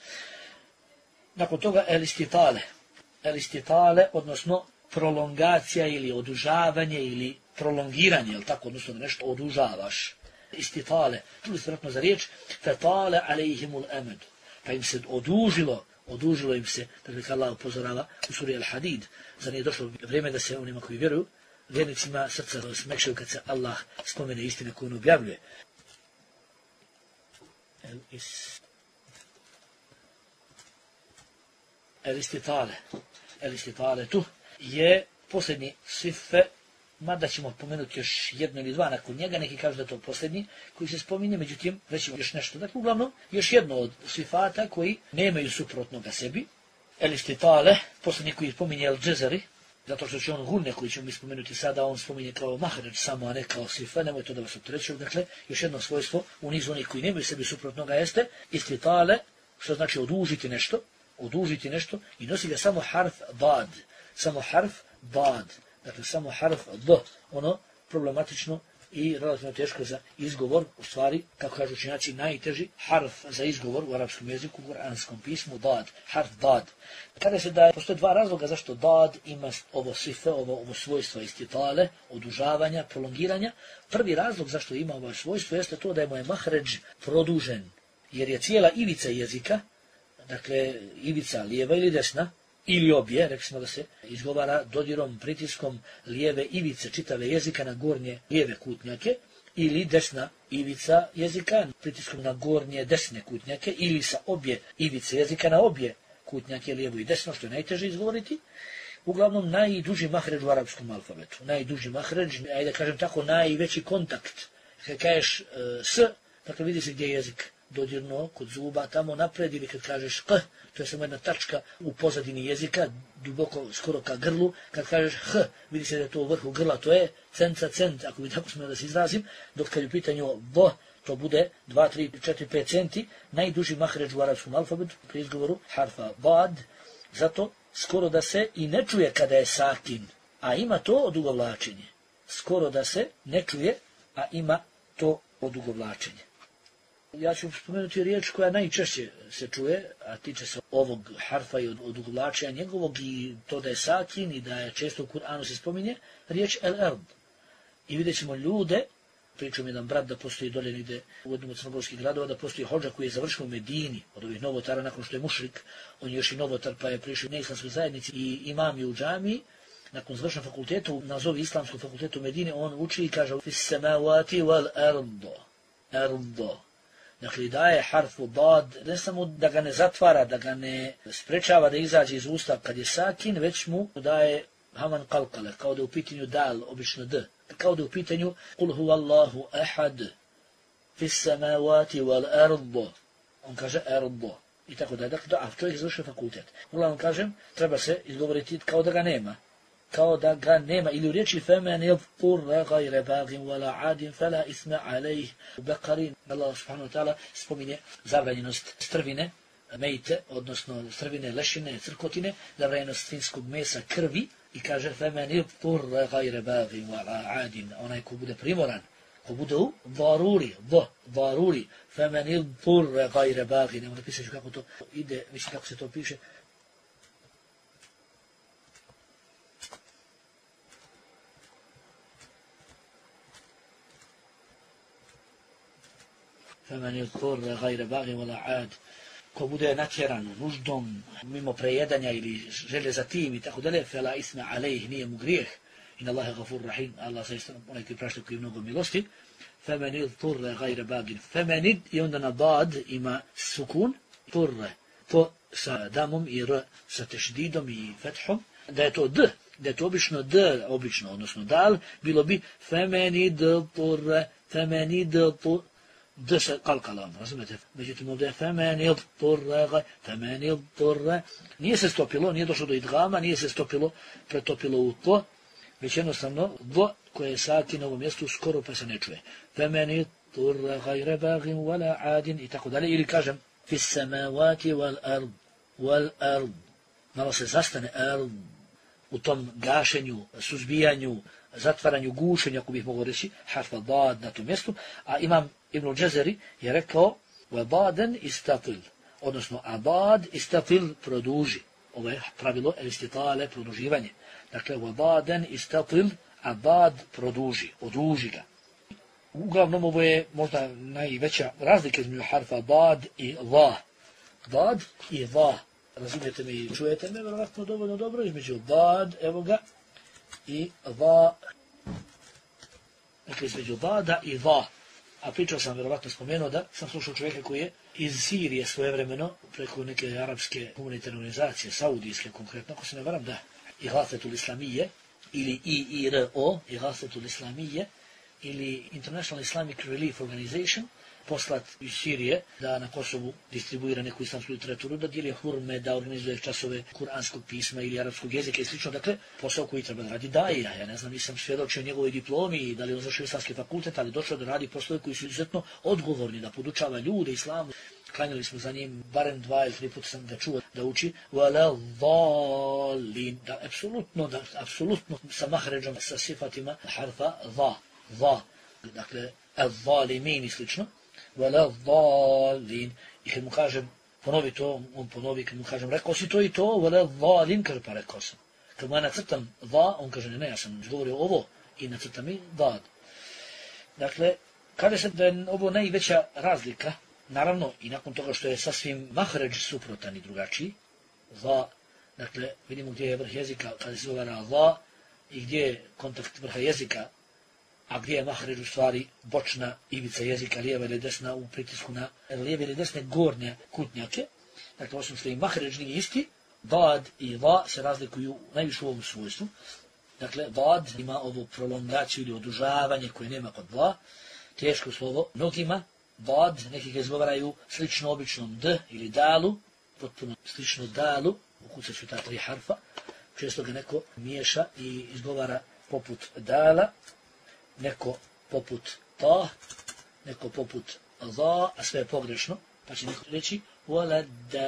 Nakon toga elistitale. Elistitale, odnosno prolongacija ili odužavanje ili prolongiranje, jel tako, odnosno da nešto odužavaš. Istitale, čuli ste vratno za riječ, fetale alejhimul emed, pa im se odužilo, odužilo im se, dakle Allah upozorava u suri Al-Hadid, za nije došlo vrijeme da se onima koji vjeruju, vjernicima srca smekšaju kad se Allah spomene istine koju on objavljuje. El-istitale. El-istitale tu je posljednji sife, mada ćemo pomenuti još jedno ili dva nakon njega, neki kažu da to posljednji koji se spominje, međutim, rećemo još nešto. Dakle, uglavnom, još jedno od sifata koji nemaju suprotnoga sebi. El-istitale, posljednji koji spominje El-Džezari, zato što će on gunne koji ćemo mi spomenuti sada, on spominje kao mahređ samo, a ne kao sifa, nemoj to da vas opterećuju. Dakle, još jedno svojstvo u nizu onih koji nemaju sebi suprotnoga jeste istitale, što znači odužiti nešto, odužiti nešto i nosi ga samo harf dad, samo harf dad, dakle samo harf d, ono problematično i relativno teško za izgovor, u stvari, kako kažu učenjaci, najteži harf za izgovor u arapskom jeziku, u kuranskom pismu, dad, harf dad. Kada se da postoje dva razloga zašto dad ima ovo sife, ovo, ovo svojstvo istitale, odužavanja, prolongiranja. Prvi razlog zašto ima ovo svojstvo jeste to da je moj mahređ produžen, jer je cijela ivica jezika, dakle ivica lijeva ili desna, ili obje, rekli smo da se izgovara dodirom, pritiskom lijeve ivice čitave jezika na gornje lijeve kutnjake, ili desna ivica jezika pritiskom na gornje desne kutnjake, ili sa obje ivice jezika na obje kutnjake, lijevo i desno, što je najteže izgovoriti. Uglavnom, najduži mahređ u arapskom alfabetu. Najduži mahređ, ajde kažem tako, najveći kontakt. Kad kažeš uh, s, dakle vidi se gdje je jezik dodirno kod zuba, tamo napred, ili kad kažeš k, to je samo jedna tačka u pozadini jezika, duboko, skoro ka grlu. Kad kažeš h, vidi se da je to u vrhu grla, to je cenca cent, ako bi tako smio da se izrazim, dok kad je u pitanju v, to bude dva, tri, četiri, pet centi, najduži mahređ u arapskom alfabetu, pri izgovoru harfa bad, zato skoro da se i ne čuje kada je sakin, a ima to odugovlačenje. Skoro da se ne čuje, a ima to odugovlačenje. Ja ću spomenuti riječ koja najčešće se čuje, a tiče se ovog harfa i od, od uglačenja njegovog i to da je sakin i da je često u Kur'anu se spominje, riječ el-ard. I vidjet ćemo ljude, pričao mi jedan brat da postoji dolje negdje u jednom od crnogorskih gradova, da postoji hodža koji je završio u Medini od ovih novotara nakon što je mušrik, on je još i novotar pa je prišao u neislamskoj zajednici i imam je u džamiji. Nakon završenog fakultetu, nazovi islamskog fakultetu u Medini, on uči i kaže fis samawati wal ardo. Ardo. Dakle, daje harfu dad, ne samo da ga ne zatvara, da ga ne sprečava da izađe iz usta kad je sakin, već mu daje haman kalkale, kao da je u pitanju dal, obično d. Kao da je u pitanju kul huvallahu ahad fis samawati wal ardo. On kaže ardo. I tako da je. Dakle, a čovjek je završio fakultet. Uglavnom kažem, treba se izgovoriti kao da ga nema. Kao da ga nema, ili u riječi femen yadhkurra gajre bagim wala adin fala isma alejh. U Bekarin Allah subhanahu wa ta'ala spominje zabranjenost strvine, mejte, odnosno strvine, lešine, crkotine, zabranjenost svinjskog mesa, krvi i kaže femen yadhkurra gajre bagim wala adin, onaj ko bude primoran, ko bude u daruri, do, daruri, femen yadhkurra gajre bagim, nemo napisat ću kako to ide, mislim kako se to piše, فَمَنْ يُذْكُرَ غَيْرَ بَغٍ وَلَا عَادٍ. Ko bude natjeran nuždom, mimo prejedanja ili želje za tim i tako dalje, فَلَا إِثْمَ عَلَيْهِ, nije mu grijeh. In Allah je gafur rahim, Allah zaista onaj koji prašta, koji je mnogo milosti. فَمَنْ يُذْكُرَ غَيْرَ بَغٍ. فَمَنِد i onda na dad ima sukun, turre, to sa damom i r sa tešdidom i fethom, da je to d, da je to obično d, obično, odnosno dal, bilo bi فَمَنِد turre, فَمَنِد turre, d se kalkala, razumete? Međutim, ovdje je femen il turre, femen il turre. Nije se stopilo, nije došlo do idgama, nije se stopilo, pretopilo u to, već jednostavno do koje je sakin na ovom mjestu skoro pa se ne čuje. Femen il turre, gajre bagim, wala adin i tako dalje. Ili kažem, fis samawati wal ard, wal ard. Malo se zastane ard u tom gašenju, suzbijanju, zatvaranju, gušenju, ako bih mogao reći, harfa dad na tom mjestu, a imam Ibn Džezeri je rekao وَبَادًا istatil, odnosno abad istatil, produži. Ovo je pravilo istitale, produživanje. Dakle, وَبَادًا istatil, abad produži, oduži ga. Uglavnom, ovo je možda najveća razlika između harfa bad i va. Bad i va. Razumijete me i čujete me, vjerovatno dovoljno dobro, između bad, evo ga, i va. Dakle, između bada i va. A pričao sam, vjerovatno spomenuo da sam slušao čovjeka koji je iz Sirije svojevremeno, preko neke arapske humanitarne organizacije, saudijske konkretno, ako se ne varam, da, Ighathatul Islamije, ili I I R O, Ighathatul Islamije, ili International Islamic Relief Organization, poslat iz Sirije da na Kosovu distribuira neku islamsku literaturu, da dijeli hurme, da organizuje časove kuranskog pisma ili arapskog jezika i slično. Dakle, posao koji treba da radi daija. Ja ne znam, nisam svjedočio njegovoj diplomi i da li on završio islamski fakultet, ali došao da radi poslove koji su izuzetno odgovorni, da podučava ljude islamu. Klanjali smo za njim, barem dva ili tri puta sam ga čuo da uči wala dhalin, da apsolutno, da apsolutno sa mahređom, sa sifatima harfa dha, dha, dakle, al-dhalimin i slično. Wala dhalin. I kad mu kažem, ponovi to, on ponovi, kad mu kažem, rekao si to i to, wala dhalin, kaže, pa rekao sam. Kad mu ja nacrtam dha, on kaže, ne, ne, ja sam govorio ovo i nacrtam i dad. Dakle, kaže se da je ovo najveća razlika, naravno, i nakon toga što je sasvim mahređ suprotan i drugačiji, dha, dakle, vidimo gdje je vrh jezika, kada se govara dha, i gdje je kontakt vrha jezika, a gdje je mahređ u stvari bočna ivica jezika, lijeva ili desna u pritisku na lijeve ili desne gornje kutnjake. Dakle, osim što i mahređ nije isti, dad i va se razlikuju najviše u ovom svojstvu. Dakle, dad ima ovu prolongaciju ili odužavanje koje nema kod va, teško slovo mnogima. Dad, neki ga izgovaraju slično običnom d ili dalu, potpuno slično dalu, ukucat ću ta tri harfa, često ga neko miješa i izgovara poput dala, neko poput ta, neko poput za, a sve je pogrešno, pa će neko reći wala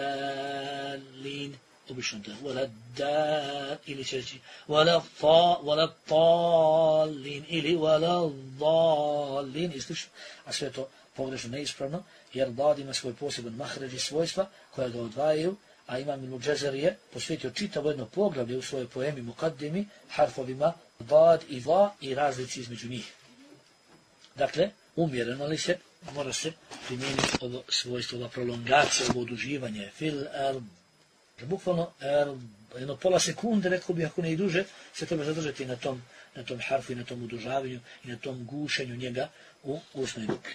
dalin, obično da, wala dal, ili će reći wala ta, wala talin, ili wala dalin, i slično, a sve je to pogrešno, neispravno, jer dad ima svoj poseban mahređ i svojstva koja ga odvajaju, a Imam Ibn Džezer je posvetio čitavo jedno poglavlje u svojoj poemi Mukaddimi harfovima dad i va i razlici između njih. Dakle, umjereno li se, mora se primijeniti ovo svojstvo, ova prolongacija, ovo oduživanje, fil erb. Bukvalno erb, jedno pola sekunde, rekao bih, ako ne i duže, se treba zadržati na tom, na tom harfu i na tom odužavanju i na tom gušenju njega u usnoj ruki.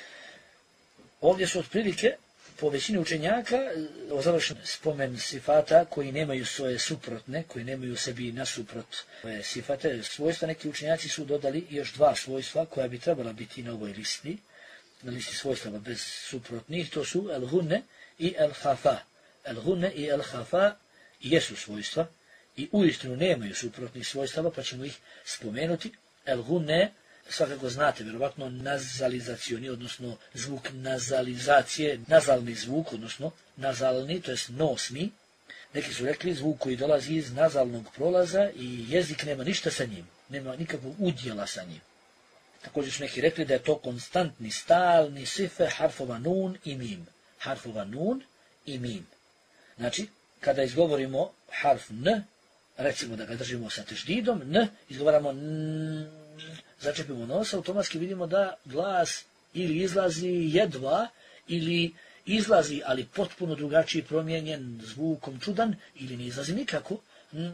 Ovdje su otprilike po većini učenjaka završen spomen sifata koji nemaju svoje suprotne, koji nemaju u sebi nasuprot sifate, svojstva. Neki učenjaci su dodali još dva svojstva koja bi trebala biti na ovoj listi, na listi svojstava bez suprotnih, to su el-hunne i el-hafa. El-hunne i el-hafa jesu svojstva i uistinu nemaju suprotnih svojstava, pa ćemo ih spomenuti. El-hunne, svakako znate, vjerovatno nazalizacioni, odnosno zvuk nazalizacije, nazalni zvuk, odnosno nazalni, to jest nosni. Neki su rekli zvuk koji dolazi iz nazalnog prolaza i jezik nema ništa sa njim, nema nikakvog udjela sa njim. Također su neki rekli da je to konstantni, stalni sife harfova nun i mim. Harfova nun i mim. Znači, kada izgovorimo harf n, recimo da ga držimo sa teždidom, n, izgovaramo n, začepimo nos, automatski vidimo da glas ili izlazi jedva, ili izlazi, ali potpuno drugačiji, promijenjen, zvukom čudan, ili ne izlazi nikako. Mm,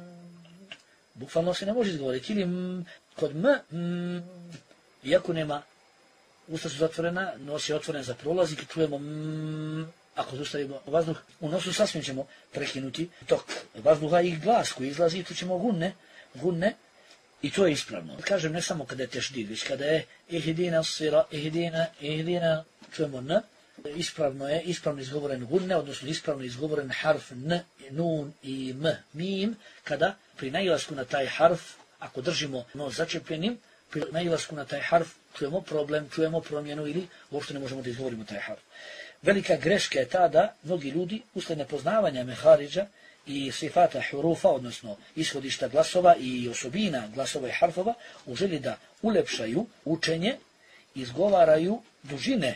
bukvalno se ne može izgovoriti. Ili mm, kod m, mm, iako nema, usta su zatvorena, nos je otvoren za prolaz i čujemo mm, ako zustavimo vazduh, u nosu sasvim ćemo prekinuti tok vazduha i glas koji izlazi, to ćemo gunne, gunne, i to je ispravno. Kažem, ne samo kada je tešdid, već kada je ihdina sira, ihdina, ihdina, čujemo n, ispravno je, ispravno izgovoren gunne, odnosno ispravno izgovoren harf n, nun i m, mim, kada pri nailasku na taj harf, ako držimo nos začepljenim, pri nailasku na taj harf čujemo problem, čujemo promjenu ili uopšte ne možemo da izgovorimo taj harf. Velika greška je ta da mnogi ljudi, usled nepoznavanja mehariđa i sifata hurufa, odnosno ishodišta glasova i osobina glasova i harfova, u želji da ulepšaju učenje, izgovaraju dužine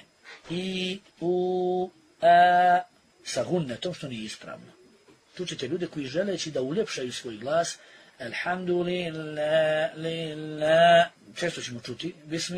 i u a, sa gunnetom, što nije ispravno. Tu ćete ljude koji želeći da ulepšaju svoj glas, alhamdulillah, lillah, često ćemo čuti,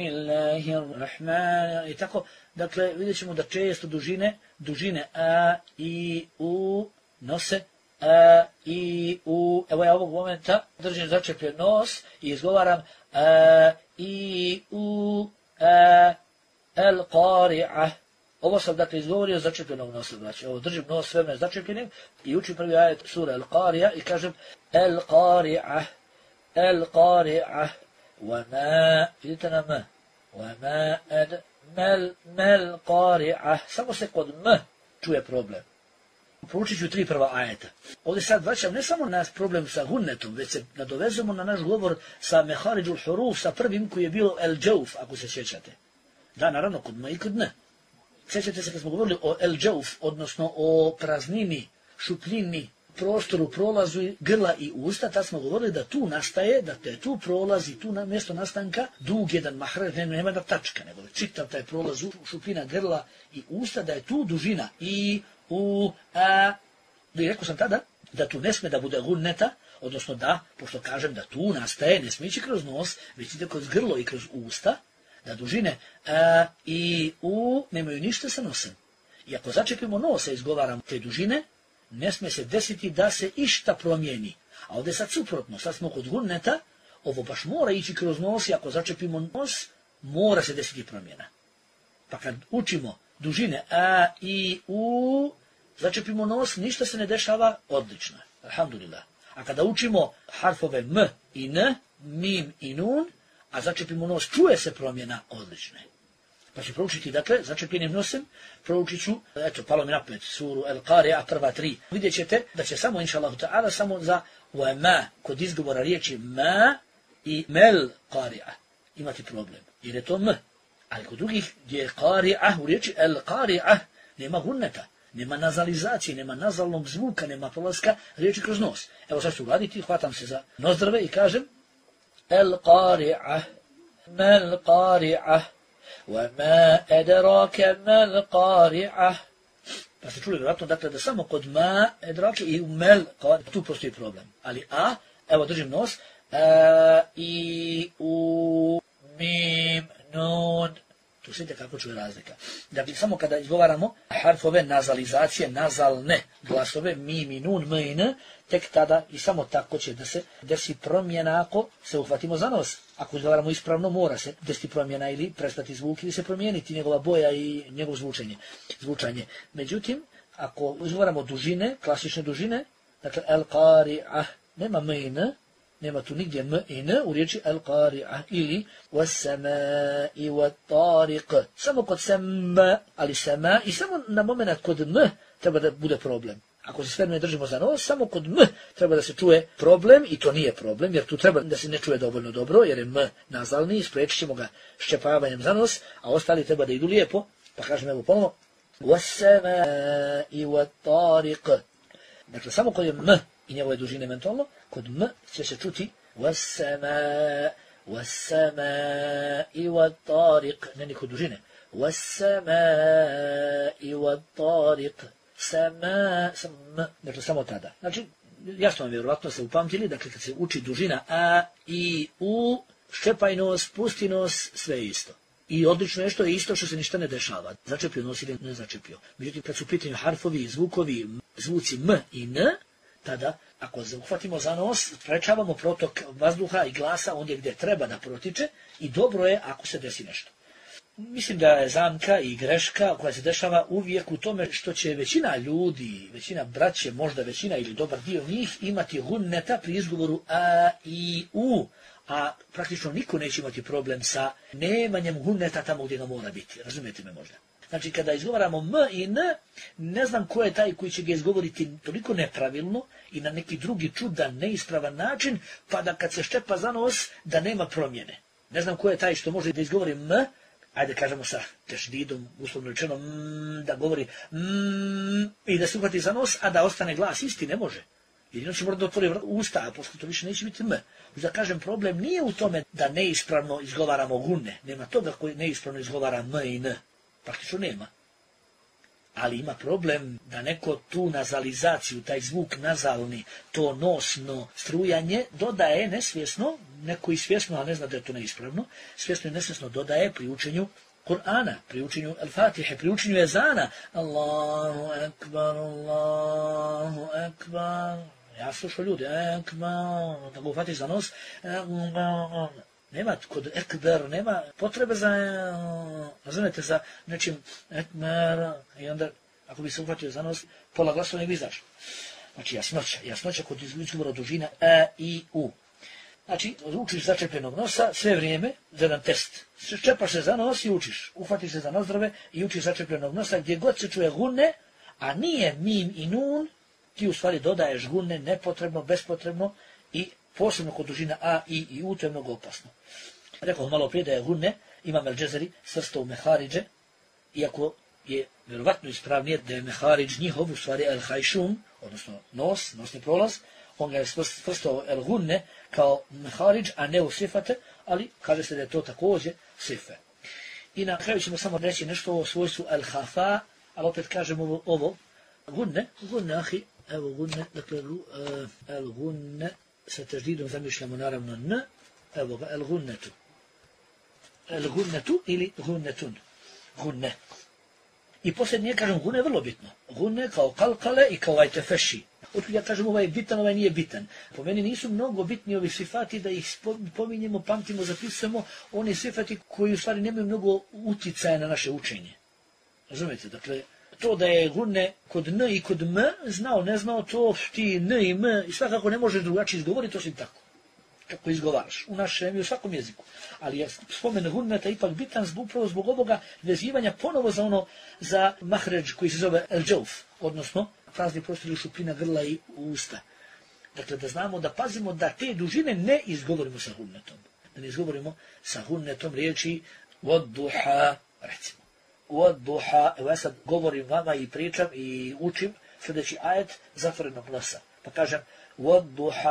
bismillahirrahman, i tako. Dakle, vidjet ćemo da često dužine, dužine a, i, u, nose, a, i, u, evo ja ovog momenta držim začepljen nos i izgovaram a, i, u, a, el, qari'ah. Ovo sam dakle izgovorio začepljenog nosa, znači, ovo držim nos sve vreme začepljenim i učim prvi ajet sura el, qari'ah i kažem el, qari'ah, el, qari'ah, wa ma, vidite na m, wa ma, ad, mel, mel, qari'ah, samo se kod m čuje problem. Proučit ću tri prva ajeta. Ovdje sad vraćam ne samo na problem sa gunnetom, već se nadovezujemo na naš govor sa mehariđul huruf, sa prvim koji je bilo el džauf, ako se sjećate. Da, naravno, kod m i kod n. Sjećate se kad smo govorili o el džauf, odnosno o praznini, šupljini, prostoru, prolazu grla i usta, tad smo govorili da tu nastaje, da te tu prolazi, tu na mjesto nastanka, dug jedan mahređ, ne, nema da tačka, nego čitav taj prolaz, šupljina grla i usta, da je tu dužina i, u, a, i rekao sam tada, da tu ne sme da bude gunneta, odnosno da, pošto kažem da tu nastaje, ne smije ići kroz nos, već ide kroz grlo i kroz usta, da dužine a, i, u, nemaju ništa sa nosem. I ako začepimo nos, izgovaram te dužine, ne smije se desiti da se išta promijeni. A ovdje sad suprotno, sad smo kod gunneta, ovo baš mora ići kroz nos i ako začepimo nos, mora se desiti promjena. Pa kad učimo dužine a, i, u, začepimo nos, ništa se ne dešava, odlično. Alhamdulillah. A kada učimo harfove m i n, mim i nun, a začepimo nos, čuje se promjena, odlične. Pa ću proučiti, dakle, začepljenim nosem, proučit ću, eto, palo mi napet, suru El Qari'a, prva tri. Vidjet ćete da će samo, inša Allahu ta'ala, samo za ma, kod izgovora riječi ma i mel Qari'a, imati problem, jer je to m. Ali kod drugih, gdje je Qari'a, u riječi El Qari'a, nema gunneta, nema nazalizacije, nema nazalnog zvuka, nema prolaska riječi kroz nos. Evo sad ću uraditi, hvatam se za nozdrve i kažem El Qari'a, mel Qari'a, وَمَا أَدْرَاكَ مَا الْقَارِعَةُ. Pa ste čuli vjerojatno, dakle, da samo kod ma, edrake i mel, tu postoji problem. Ali a, evo držim nos, a, i, u, mim, nun, tu vidite kako čuje razlika. Dakle, samo kada izgovaramo harfove nazalizacije, nazalne glasove, mim i nun, m i n, tek tada i samo tako će da se desi promjena ako se uhvatimo za nos. Ako izgovaramo ispravno, mora se desiti promjena ili prestati zvuk ili se promijeniti njegova boja i njegovo zvučenje. zvučanje. Međutim, ako izgovaramo dužine, klasične dužine, dakle, el-qari'ah, nema m i n, nema tu nigdje m i n u riječi el-qari'ah ili was-samai wat-tariq. Samo kod sama, ali sama i samo na moment kod m treba da bude problem. Ako se sve ne držimo za nos, samo kod m treba da se čuje problem i to nije problem, jer tu treba da se ne čuje dovoljno dobro, jer je m nazalni, spriječit ćemo ga ščepavanjem za nos, a ostali treba da idu lijepo, pa kažem evo ponovno, was-samai wat-tariq. Dakle, samo kod je m i njegove dužine eventualno, kod m će se čuti was-samai, was-samai wat-tariq, ne ni kod dužine, was-samai wat-tariq. Sama, sam, dakle, samo tada. Znači, jasno vam vjerovatno ste upamtili, dakle, kad se uči dužina a, i, u, ščepaj nos, pusti nos, sve isto. I odlično je što je isto što se ništa ne dešava. Začepio nos ili ne začepio. Međutim, kad su u pitanju harfovi, zvukovi, zvuci m i n, tada, ako uhvatimo za nos, sprečavamo protok vazduha i glasa ondje gdje treba da protiče i dobro je ako se desi nešto. Mislim da je zamka i greška koja se dešava uvijek u tome što će većina ljudi, većina braće, možda većina ili dobar dio njih imati gunneta pri izgovoru a, i, u, a praktično niko neće imati problem sa nemanjem gunneta tamo gdje ga mora biti. Razumijete me možda? Znači, kada izgovaramo m i n, ne znam ko je taj koji će ga izgovoriti toliko nepravilno i na neki drugi čudan, neispravan način, pa da kad se ščepa za nos, da nema promjene. Ne znam ko je taj što može da izgovori m, ajde kažemo sa tešdidom, uslovno rečeno, mm, da govori mm, i da se uhvati za nos, a da ostane glas isti, ne može. Jedino će morati da otvori usta, a poslije to više neće biti m. Da kažem, problem nije u tome da neispravno izgovaramo gunne, nema toga koji neispravno izgovara m i n, praktično nema. Ali ima problem da neko tu nazalizaciju, taj zvuk nazalni, to nosno strujanje dodaje nesvjesno, neko i svjesno, a ne zna da je to neispravno, svjesno i nesvjesno dodaje pri učenju Kur'ana, pri učenju Al-Fatihe, pri učenju ezana. Allahu ekbar, Allahu ekbar. Ja slušao ljudi, ekbar, da ga uhvatiš za nos, ekbar. Nema kod ekber, nema potrebe za, razumijete, za nečim ekber, i onda, ako bi se uhvatio za nos, pola glasova ne bi izašlo. Znači, jasnoća, jasnoća kod izgovora dužina a, i, u. Znači, učiš začepljenog nosa sve vrijeme za jedan test. Čepaš se za nos i učiš. Uhvatiš se za nozdrve i učiš začepljenog nosa gdje god se čuje gunne, a nije mim i nun, ti u stvari dodaješ gunne nepotrebno, bespotrebno i posebno kod dužina a, i, i u, to je mnogo opasno. Rekao malo prije da je gunne, Imam el-Džezeri svrstao u meharidže, iako je vjerovatno ispravnije da je meharidž njihov, u stvari el-hajšum, odnosno nos, nosni prolaz, on ga je svrstao el-gunne kao meharidž, a ne u sifate, ali kaže se da je to također sife. I na kraju ćemo samo reći nešto o svojstvu el-hafa, ali opet kažemo ovo, gunne, gunne, ahi, evo gunne, dakle, el-gunne, sa teždidom zamišljamo naravno n, evo ga, el-gunnetu. El-gunnetu ili gunnetun. Gunne. I posljednije kažem gunne je vrlo bitno. Gunne kao kalkale i kao ajtefeši. Otkud ja kažem ovaj je bitan, ovaj nije bitan. Po meni nisu mnogo bitni ovi sifati da ih pominjemo, pamtimo, zapisujemo. Oni sifati koji u stvari nemaju mnogo uticaja na naše učenje. Razumijete? Dakle, to da je gunne kod n i kod m, znao, ne znao, to ti n i m i svakako ne možeš drugačije izgovoriti, osim tako. Kako izgovaraš, u našem i u svakom jeziku. Ali je spomen gunneta ipak bitan zbog, upravo zbog ovoga vezivanja ponovo za ono, za mahređ koji se zove el-džauf, odnosno prazni prostor šupljina grla i usta. Dakle, da znamo, da pazimo da te dužine ne izgovorimo sa gunnetom. Da ne izgovorimo sa gunnetom riječi od-duha, recimo. Od-duha, evo ja sad govorim vama i pričam i učim sljedeći ajet zatvorenog nosa. Pa kažem, od-duha,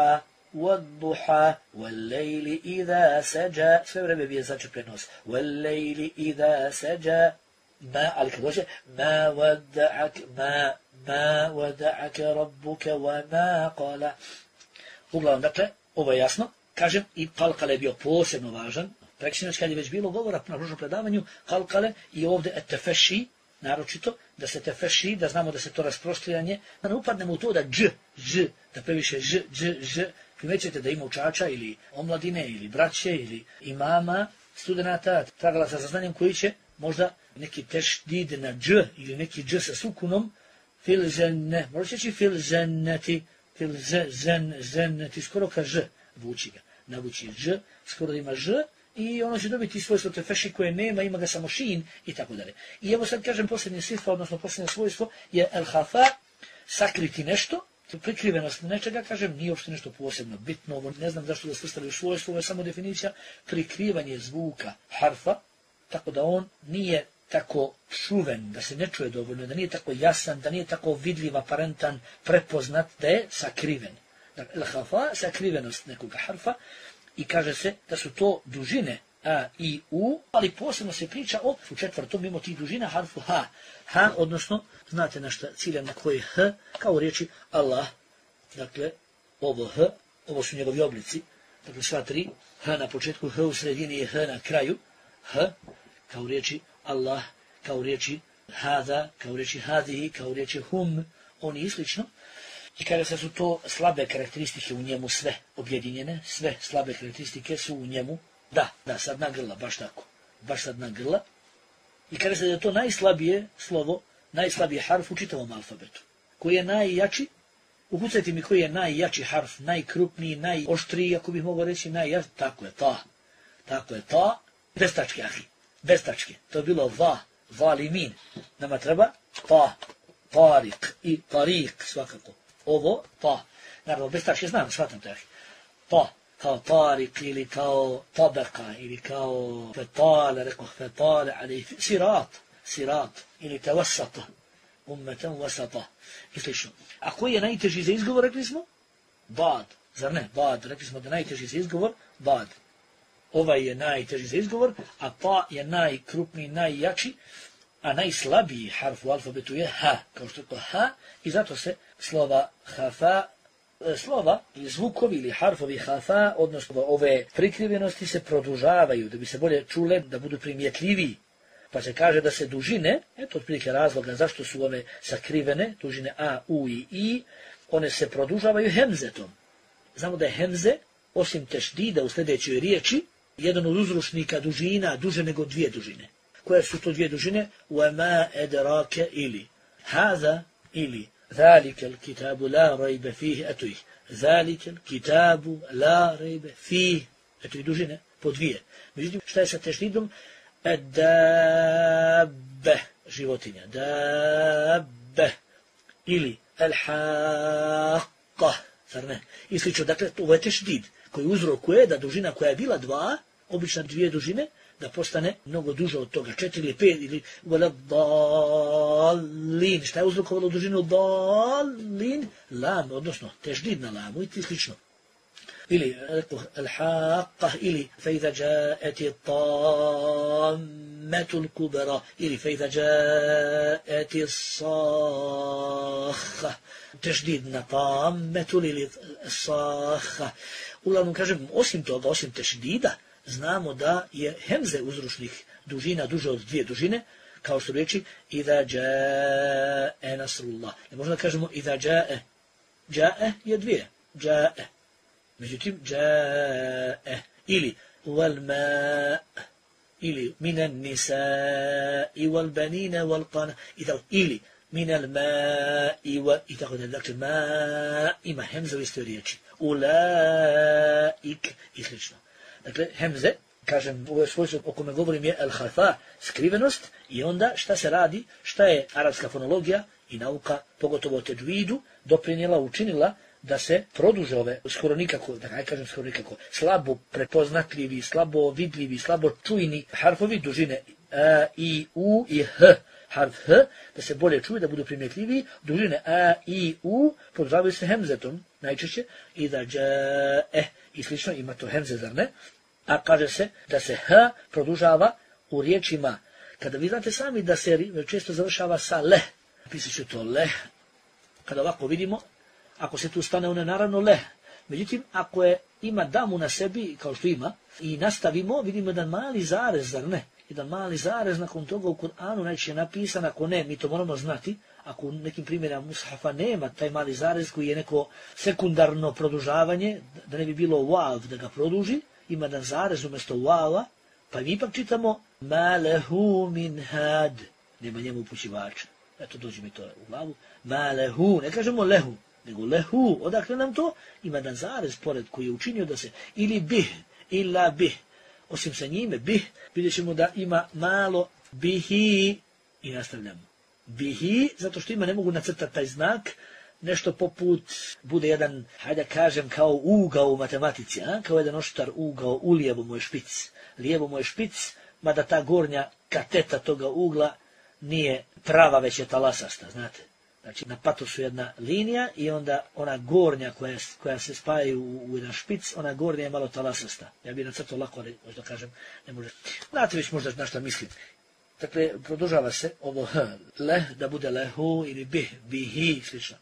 والضحى والليل إذا سجى sve vreme je začepljen nos والليل إذا سجى ما ali kad dođe ما ودعك ما ما ودعك ربك وما قال. Uglavnom, dakle, ovo je jasno. Kažem, i kalkale je bio posebno važan. Preksinoć kad je već bilo govora na prošlom predavanju, kalkale i ovdje etefeši, naročito, da se tefeši, da znamo da se to rasprostrijanje, da ne upadnemo u to da dž, dž, da previše ž, dž, dž, primećete da ima učača ili omladine ili braće ili imama, studenata, tragalaca sa znanjem koji će možda neki tešdid na dž ili neki dž sa sukunom, fil ženne, možda će fil ženneti, fil zen, zenneti, skoro ka ž, vuči ga, navuči dž, skoro da ima ž, i ono će dobiti svojstvo tefeši koje nema, ima ga samo šin i tako dalje. I evo sad kažem posljednje sifa, odnosno posljednje svojstvo je el hafa, sakriti nešto, prikrivenost nečega, kažem, nije uopšte nešto posebno bitno, ovo ne znam zašto da svrstali u svojstvo, ovo je samo definicija prikrivanje zvuka harfa, tako da on nije tako čuven, da se ne čuje dovoljno, da nije tako jasan, da nije tako vidljiv, aparentan, prepoznat, da je sakriven. Dakle, el hafa, sakrivenost nekoga harfa, i kaže se da su to dužine a, i, u, ali posebno se priča o u četvrtom mimo tih dužina harfu ha. Ha, odnosno, znate na šta ciljam, na koji h, kao u riječi Allah. Dakle, ovo h, ovo su njegovi oblici. Dakle, sva tri, h na početku, h u sredini i h na kraju. H, kao u riječi Allah, kao u riječi hada, kao u riječi hadihi, kao u riječi hum, oni i slično. I kada se su to slabe karakteristike u njemu sve objedinjene, sve slabe karakteristike su u njemu, da, da, sad na grla, baš tako, baš sad na grla. I kada se da je to najslabije slovo, najslabiji harf u čitavom alfabetu, koji je najjači, ukucajte mi koji je najjači harf, najkrupniji, najoštriji, ako bih mogao reći najjači, tako je ta, tako je ta, bez tačke, ahi, bez tačke, to je bilo va, valimin, nama treba ta, tarik i tarik svakako. Ovo, ta, naravno, bez tačke znam, shvatam te, ta, kao tarik ili kao tabaka ili kao fetale, rekao fetale, ali sirat, sirat ili tevasata, ummetan vasata i slično. A koji je najteži za izgovor, rekli smo? Bad, zar ne? Bad, rekli smo da najteži za izgovor, bad. Ovaj je najteži za izgovor, a ta je najkrupniji, najjači, a najslabiji harf u alfabetu je ha, kao što je to ha, i zato se slova hafa, slova ili zvukovi ili harfovi hafa, odnosno ove prikrivenosti se produžavaju, da bi se bolje čule, da budu primjetljiviji. Pa se kaže da se dužine, eto otprilike razloga zašto su one sakrivene, dužine a, u i i, one se produžavaju hemzetom. Znamo da je hemze, osim tešdida u sljedećoj riječi, jedan od uzročnika dužina duže nego dvije dužine. Koje su to dvije dužine? وَمَا أَدْرَاكَ ili هَذَا ili ذَلِكَ الْكِتَابُ لَا رَيْبَ فِيهِ eto ih. ذَلِكَ الْكِتَابُ لَا رَيْبَ فِيهِ eto ih dužine po dvije. Međutim, šta je sa tešnidom? الدَّابَّ životinja. دَابَّ ili الْحَاقَّ zar ne? I slično, dakle, ovo je tešnid koji uzrokuje da dužina koja je bila dva, obično dvije dužine, da postane mnogo duže od toga, četiri ili pet ili dalin. Šta je uzrokovalo dužinu dalin? Lam, odnosno teždid na lamu i slično. Ili, rekao, al-haqqa, ili fejda džaeti tammetul kubera, ili fejda džaeti sahha. Teždid na tammetul ili sahha. Uglavnom kažem, osim toga, osim teždida, znamo da je hemze uzročnih dužina duže od dvije dužine, kao što reći iza džae nasrullah. Ne možemo da kažemo iza džae. Džae je dvije. Džae. Međutim, džae. Ili wal ma ili minan nisa i wal banina wal qana. Ili minal ma i wal i tako da. Dakle, ma ima hemze u istoj riječi. Ulaik i slično. Dakle, hemze, kažem, ovo je svojstvo o kome govorim je al-hafa, skrivenost, i onda šta se radi, šta je arapska fonologija i nauka, pogotovo o teđvidu, doprinijela, učinila da se produže ove skoro nikako, da kaj kažem skoro nikako, slabo prepoznatljivi, slabo vidljivi, slabo čujni harfovi dužine a, i, u i h, harf h, da se bolje čuju, da budu primjetljiviji, dužine a, i, u, podržavaju se hemzetom, najčešće, i da džae, i slično, ima to hemze, zar ne? A kaže se da se h produžava u riječima, kada vi znate sami da se često završava sa leh, pisat će to leh, kada ovako vidimo, ako se tu stane, ono je naravno leh. Međutim, ako je, ima damu na sebi, kao što ima, i nastavimo, vidimo jedan mali zarez, zar ne? Jedan mali zarez nakon toga u Kur'anu najčešće je napisan, ako ne, mi to moramo znati, ako u nekim primjerima mushafa nema taj mali zarez koji je neko sekundarno produžavanje, da ne bi bilo wav da ga produži, ima jedan zarez umjesto wava, pa mi ipak čitamo ma lehu min had, nema njemu upućivača. Eto, dođe mi to u glavu. Ma lehu, ne kažemo lehu, nego lehu. Odakle nam to? Ima jedan zarez pored koji je učinio da se, ili bih, illa bih. Osim sa njime, bih, vidjet ćemo da ima malo bihi i nastavljamo. Bihi, zato što ima, ne mogu nacrtati taj znak, nešto poput, bude jedan, hajde kažem, kao ugao u matematici, a? Kao jedan oštar ugao, u lijevo mu je špic. Lijevo mu je špic, mada ta gornja kateta toga ugla nije prava, već je talasasta, znate. Znači, na patosu jedna linija i onda ona gornja koja, koja se spajaju u, u jedan špic, ona gornja je malo talasasta. Ja bih nacrtao lako, ali možda kažem, ne može. Znate već možda na što mislim. Dakle, produžava se ovo h, leh, da bude lehu ili bih, bihi, slično.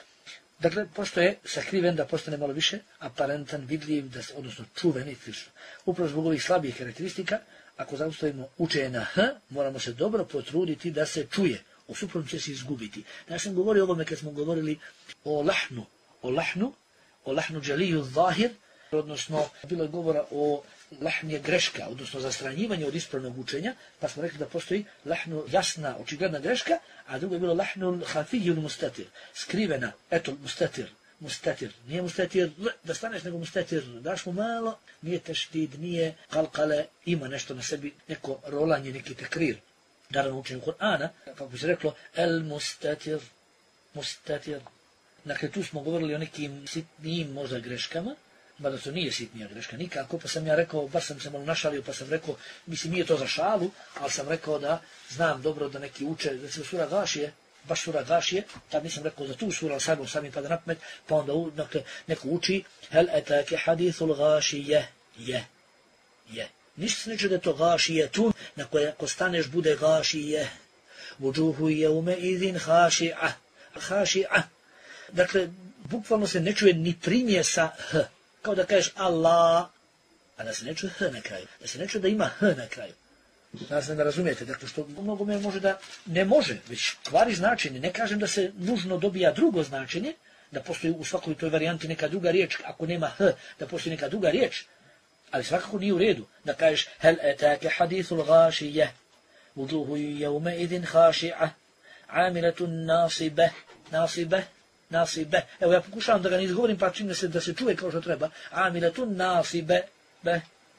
Dakle, pošto je sakriven da postane malo više aparentan, vidljiv, da se, odnosno čuven i slično. Upravo zbog ovih slabijih karakteristika, ako zaustavimo učenje na h, moramo se dobro potruditi da se čuje. U suprotnom će se izgubiti. Ja sam govorio o ovome kad smo govorili o lahnu, o lahnu, o lahnu džaliju zahir, odnosno bilo je govora o lahn je greška, odnosno zastranjivanje od ispravnog učenja, pa smo rekli da postoji lahnu jasna, očigledna greška, a drugo je bilo lahnu hafiju mustatir, skrivena, eto mustatir, mustatir, nije mustatir da staneš, nego mustatir, daš mu malo, nije teštid, nije kalkale, ima nešto na sebi, neko rolanje, neki tekrir. Naravno učenju Kur'ana, kako bi se reklo, el mustatir, mustatir. Dakle, tu smo govorili o nekim sitnijim možda greškama, mada to nije sitnija greška nikako, pa sam ja rekao, baš sam se malo našalio, pa sam rekao, mislim, nije to za šalu, ali sam rekao da znam dobro da neki uče, recimo sura Gašije, baš sura Gašije, tad nisam rekao za tu suru, ali sam sam im pada na pamet, pa onda dakle, neko uči, hel etake hadithul Gašije, je, je. Ništa se neće da je to Gašije tun, na koje ako staneš bude Gašije, vuđuhu je ume idin haši'a, haši'a. Dakle, bukvalno se ne čuje ni primjesa h, kao da kažeš Allah, a da se ne čuje h na kraju, da se ne čuje da ima h na kraju. Nadam se da razumijete, dakle što mnogo me može da ne može, već kvari značenje. Ne kažem da se nužno dobija drugo značenje, da postoji u svakoj toj varijanti neka druga riječ, ako nema h, da postoji neka druga riječ, ali svakako nije u redu da kažeš hel etake hadithul gašije, vuđuhu jevme idin haši'a, amiletun nasibe, nasibe, nasibe. Evo ja pokušavam da ga ne izgovorim, pa čini se da se čuje kao što treba. Amiletun nasibe, be,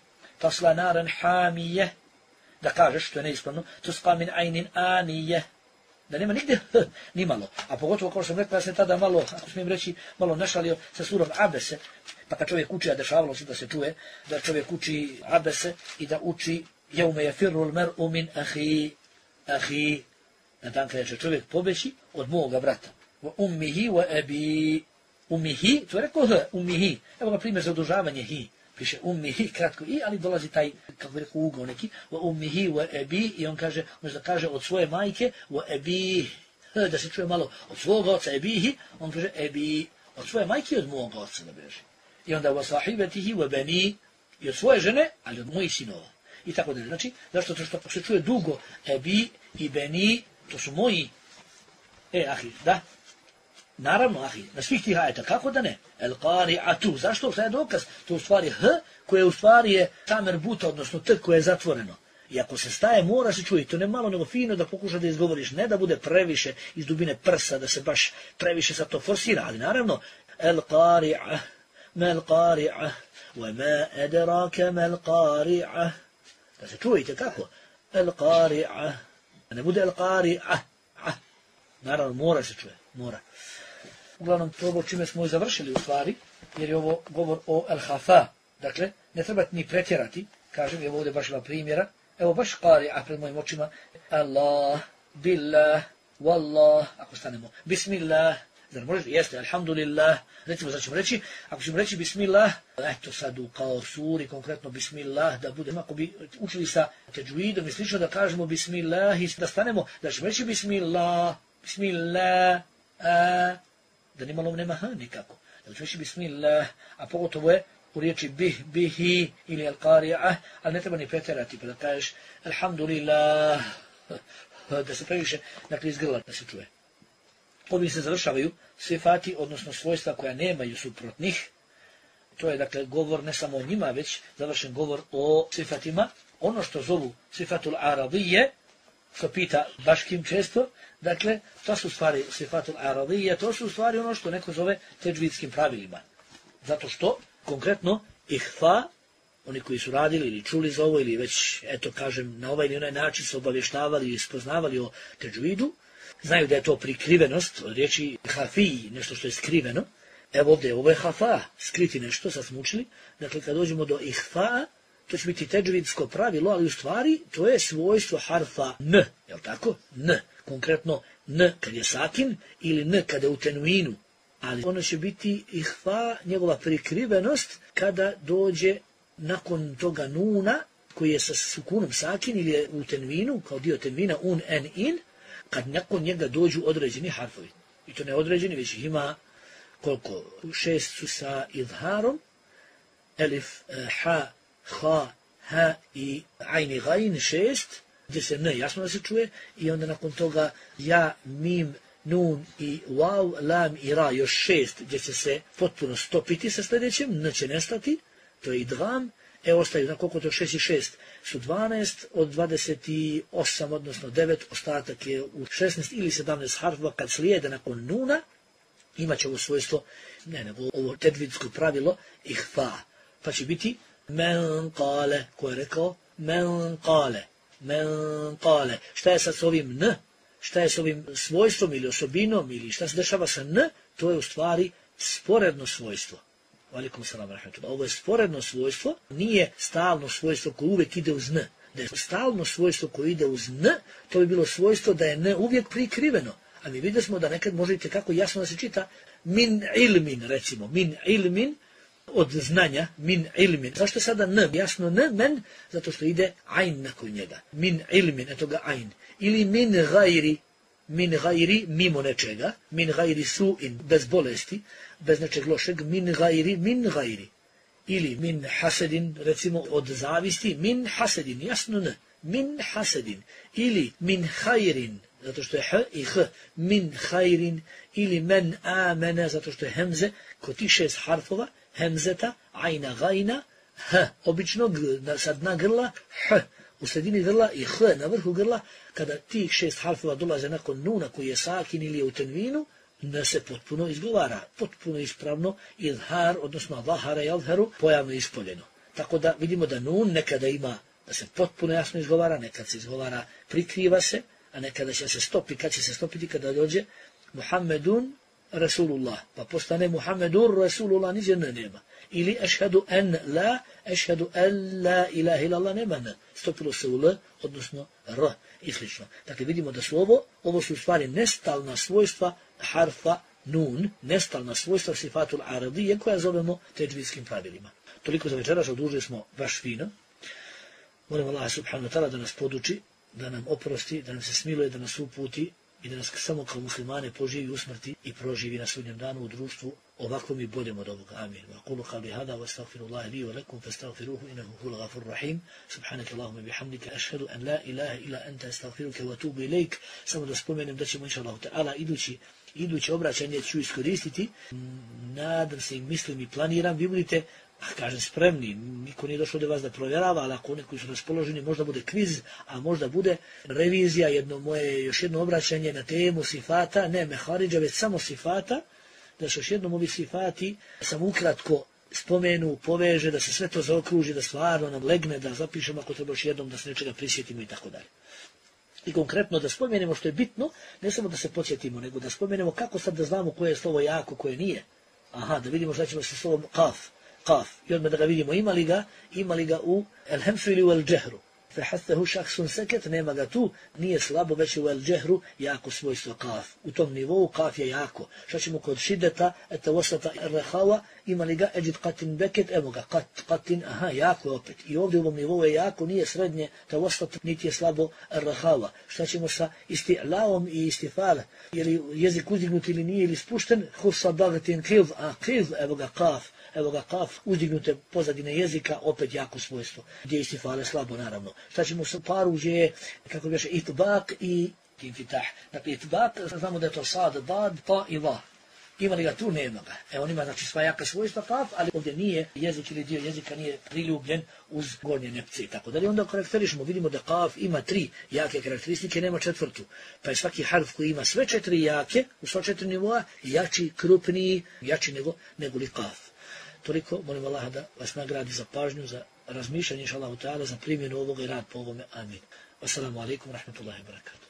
tasla naran hamije, da kažeš, što je neispravno, tusqa min ajnin anije, da nema nigdje h, ni malo. A pogotovo, kao sam rekao, ja sam tada malo, ako smijem reći, malo našalio sa surom Abese, pa kad čovjek uči, a dešavalo se da se čuje, da čovjek uči Abese i da uči jevme je firrul mer'u min ahi, ahi, na dan kada će čovjek pobeći od moga brata. Wa ummihi wa abi, ummihi, to je rekao h, ummihi, evo ga primjer za odužavanje hi. Piše ummihi, kratko i, ali dolazi taj, kako bi rekao, ugao neki, wa ummihi wa abi, i on kaže, možda kaže od svoje majke, wa abi, da se čuje malo od svog oca, abihi, on kaže abi, od svoje majke i od mog oca, da beže. I onda wa sahibatihi wa bani, i od svoje žene, ali od mojih sinova. I tako dalje. Znači, zašto to što se čuje dugo, abi i bani, to su moji, e, ahi, da, naravno, ahi, na svih tih ajeta, kako da ne? El qari'atu, zašto? Šta je dokaz? To u stvari h, koje u stvari je tamer buta, odnosno t koje je zatvoreno. I ako se staje, mora se čuti, to ne malo nego fino da pokuša da izgovoriš, ne da bude previše iz dubine prsa, da se baš previše sa to forsira, ali naravno, el qari'a, mel qari'a, wa ma adraka mel qari'a, da se čujete kako? El qari'a, da ne bude el qari'a, naravno, mora se čuje, mora. Uglavnom, to ovo čime smo i završili u stvari, jer je ovo govor o el-hafa. Dakle, ne treba ni pretjerati, kažem, evo ovdje baš ima primjera, evo baš qari, a pred mojim očima, Allah, billah, wallah, ako stanemo, bismillah, Zar možeš? Jeste, alhamdulillah. Recimo, znači ćemo reći, ako ćemo reći bismillah, eto sad u kao suri, konkretno bismillah, da bude, ako bi učili sa teđuidom i slično, da kažemo bismillah i da stanemo, da ćemo reći bismillah, bismillah, a, da nimalo nema h nikako. Da ćemo reći bismillah, a pogotovo je u riječi bih, bihi ili al-qari'ah, ali ne treba ni pretjerati, pa da kažeš alhamdulillah, da se previše, dakle, iz grla da se čuje. Ovim se završavaju sifati, odnosno svojstva koja nemaju suprotnih. To je, dakle, govor ne samo o njima, već završen govor o sifatima. Ono što zovu sifatul aradije, što pita Baškim često, dakle, to su stvari sifatul aradije, to su stvari ono što neko zove teđvidskim pravilima. Zato što, konkretno, ihfa, oni koji su radili ili čuli za ovo, ili već, eto, kažem, na ovaj ili onaj način se obavještavali ili spoznavali o teđvidu, znaju da je to prikrivenost, od riječi hafiji, nešto što je skriveno. Evo ovdje, ovo je hafa, skriti nešto, sad smo učili. Dakle, kad dođemo do ihfa, to će biti teđvidsko pravilo, ali u stvari to je svojstvo harfa n, jel tako? N, konkretno n kad je sakin ili n kada je u tenvinu. Ali ono će biti ihfa, njegova prikrivenost, kada dođe nakon toga nuna, koji je sa sukunom sakin ili je u tenvinu, kao dio tenvina, un, en, in, kad nakon njega dođu određeni harfovi. I to ne određeni, već ih ima koliko? Šest su sa idharom, elif, ha, ha, ha i ajni gajin, šest, gdje se ne jasno da se čuje, i onda nakon toga ja, mim, nun i wav, lam i ra, još šest, gdje će se potpuno stopiti sa sljedećem, n će nestati, to je idgham. E, ostaju, na koliko to šest i šest su dvanaest, od dvadeset osam, odnosno devet, ostatak je u šesnaest ili sedamnaest harfova, kad slijede nakon nuna, imat će ovo svojstvo, ne nego ovo teđvidsko pravilo, ihfa. Pa će biti men kale, ko je rekao? Men kale, men kale. Šta je sad s ovim n? Šta je s ovim svojstvom ili osobinom, ili šta se dešava sa n? To je u stvari sporedno svojstvo. Alaikum salam rahmetullah. Ovo je sporedno svojstvo, nije stalno svojstvo koje uvijek ide uz n. Da je stalno svojstvo koje ide uz n, to bi bilo svojstvo da je n uvijek prikriveno. A mi vidjeli smo da nekad možete kako jasno da se čita min ilmin, recimo, min ilmin, od znanja, min ilmin. Zašto je sada n? Jasno n, men, zato što ide ajn nakon njega. Min ilmin, eto ga ajn. Ili min gajri, min gajri, mimo nečega, min gajri su'in, bez bolesti, bez nečeg lošeg, min gajri, min gajri. Ili min hasedin, recimo od zavisti, min hasedin, jasno n, min hasedin. Ili min hajrin, zato što je h i h, min hajrin. Ili men amene, zato što je hemze, kod tih šest harfova, hemzeta, ajna, gajna, h, obično g, sa dna grla, h, u sredini grla i h na vrhu grla, kada tih šest harfova dolaze nakon nuna koji je sakin ili je u tenvinu, ne se potpuno izgovara, potpuno ispravno, idhar, odnosno vahara i alharu, pojavno ispoljeno. Tako da vidimo da nun nekada ima, da se potpuno jasno izgovara, nekad se izgovara, prikriva se, a nekada će se stopi, kad će se stopiti, kada dođe Muhammedun Rasulullah, pa postane Muhammedun Rasulullah, niđe n nema. Ili ešhedu en la, ešhedu en la ilaha illallah, nema n. Stopilo se u l, odnosno r i slično. Dakle, vidimo da su ovo, ovo su u stvari nestalna svojstva harfa nun, nestalna svojstva sifatul aradije, koja zovemo teđvidskim pravilima. Toliko za večeras, odužili smo baš fino. Molim Allah subhanahu wa ta'ala da nas poduči, da nam oprosti, da nam se smiluje, da nas uputi i da nas samo kao muslimane poživi u smrti i proživi na sudnjem danu u društvu ovakvom i boljem od ovoga. Amin. Wa qulu qawli hada wa astaghfirullaha li wa lakum fastaghfiruhu innahu huwal ghafurur rahim. Subhanaka Allahumma bihamdika ashhadu an la ilaha illa anta astaghfiruka wa atubu ilaik. Samo da spomenem da ćemo inshallah ta'ala idući iduće obraćanje ću iskoristiti. Nadam se i mislim i planiram. Vi budite, kažem, spremni. Niko nije došao do vas da provjerava, ali ako oni koji su raspoloženi, možda bude kviz, a možda bude revizija, jedno moje, još jedno obraćanje na temu sifata, ne meharidža, već samo sifata, da se još jednom ovi sifati sam ukratko spomenu, poveže, da se sve to zaokruži, da stvarno nam legne, da zapišemo ako treba još jednom, da se nečega prisjetimo i tako dalje. I konkretno da spomenemo što je bitno, ne samo da se podsjetimo, nego da spomenemo kako sad da znamo koje je slovo jako, koje nije. Aha, da vidimo šta ćemo sa slovom kaf, kaf. I odmah da ga vidimo, ima li ga, ima li ga u el hemsu ili u el džehru. fehathahu šahsun seket, nema ga tu, nije slabo, već je u el džehru jako svojstvo kaf. U tom nivou kaf je jako. Šta ćemo kod šideta, eta wasata ar-rahawa, ima li ga eđid qatin beket, evo ga, qat, qatin, aha, jako je opet. I ovdje u ovom nivou je jako, nije srednje, ta wasata, niti je slabo ar-rahawa. Šta ćemo sa isti'laom i istifal, je li jezik uzdignut ili nije ili spušten, husa dagatin qidh, a qidh, evo ga, kaf. Evo ga kaf, uzdignute pozadine jezika, opet jako svojstvo, gdje istifale slabo naravno. Šta ćemo sa paru gdje je, kako bi še, itbak i infitah. Dakle, itbak, znamo da je to sad, dad, pa i va. Ima li ga tu? Nema ga. E, on ima, znači, sva jaka svojstva kaf, ali ovdje nije jezik ili dio jezika nije priljubljen uz gornje nepce i tako dalje. Onda karakterišemo, vidimo da kaf ima tri jake karakteristike, nema četvrtu. Pa je svaki harf koji ima sve četiri jake, u sva četiri nivoa, jači, krupniji, jači nego, nego li kaf. Toliko, molim Allaha da vas nagradi za pažnju, za razmišljanje, inša Allahu ta'ala, za primjenu ovoga i rad po ovome. Amin. Wassalamu alaikum, rahmatullahi wa barakatuh.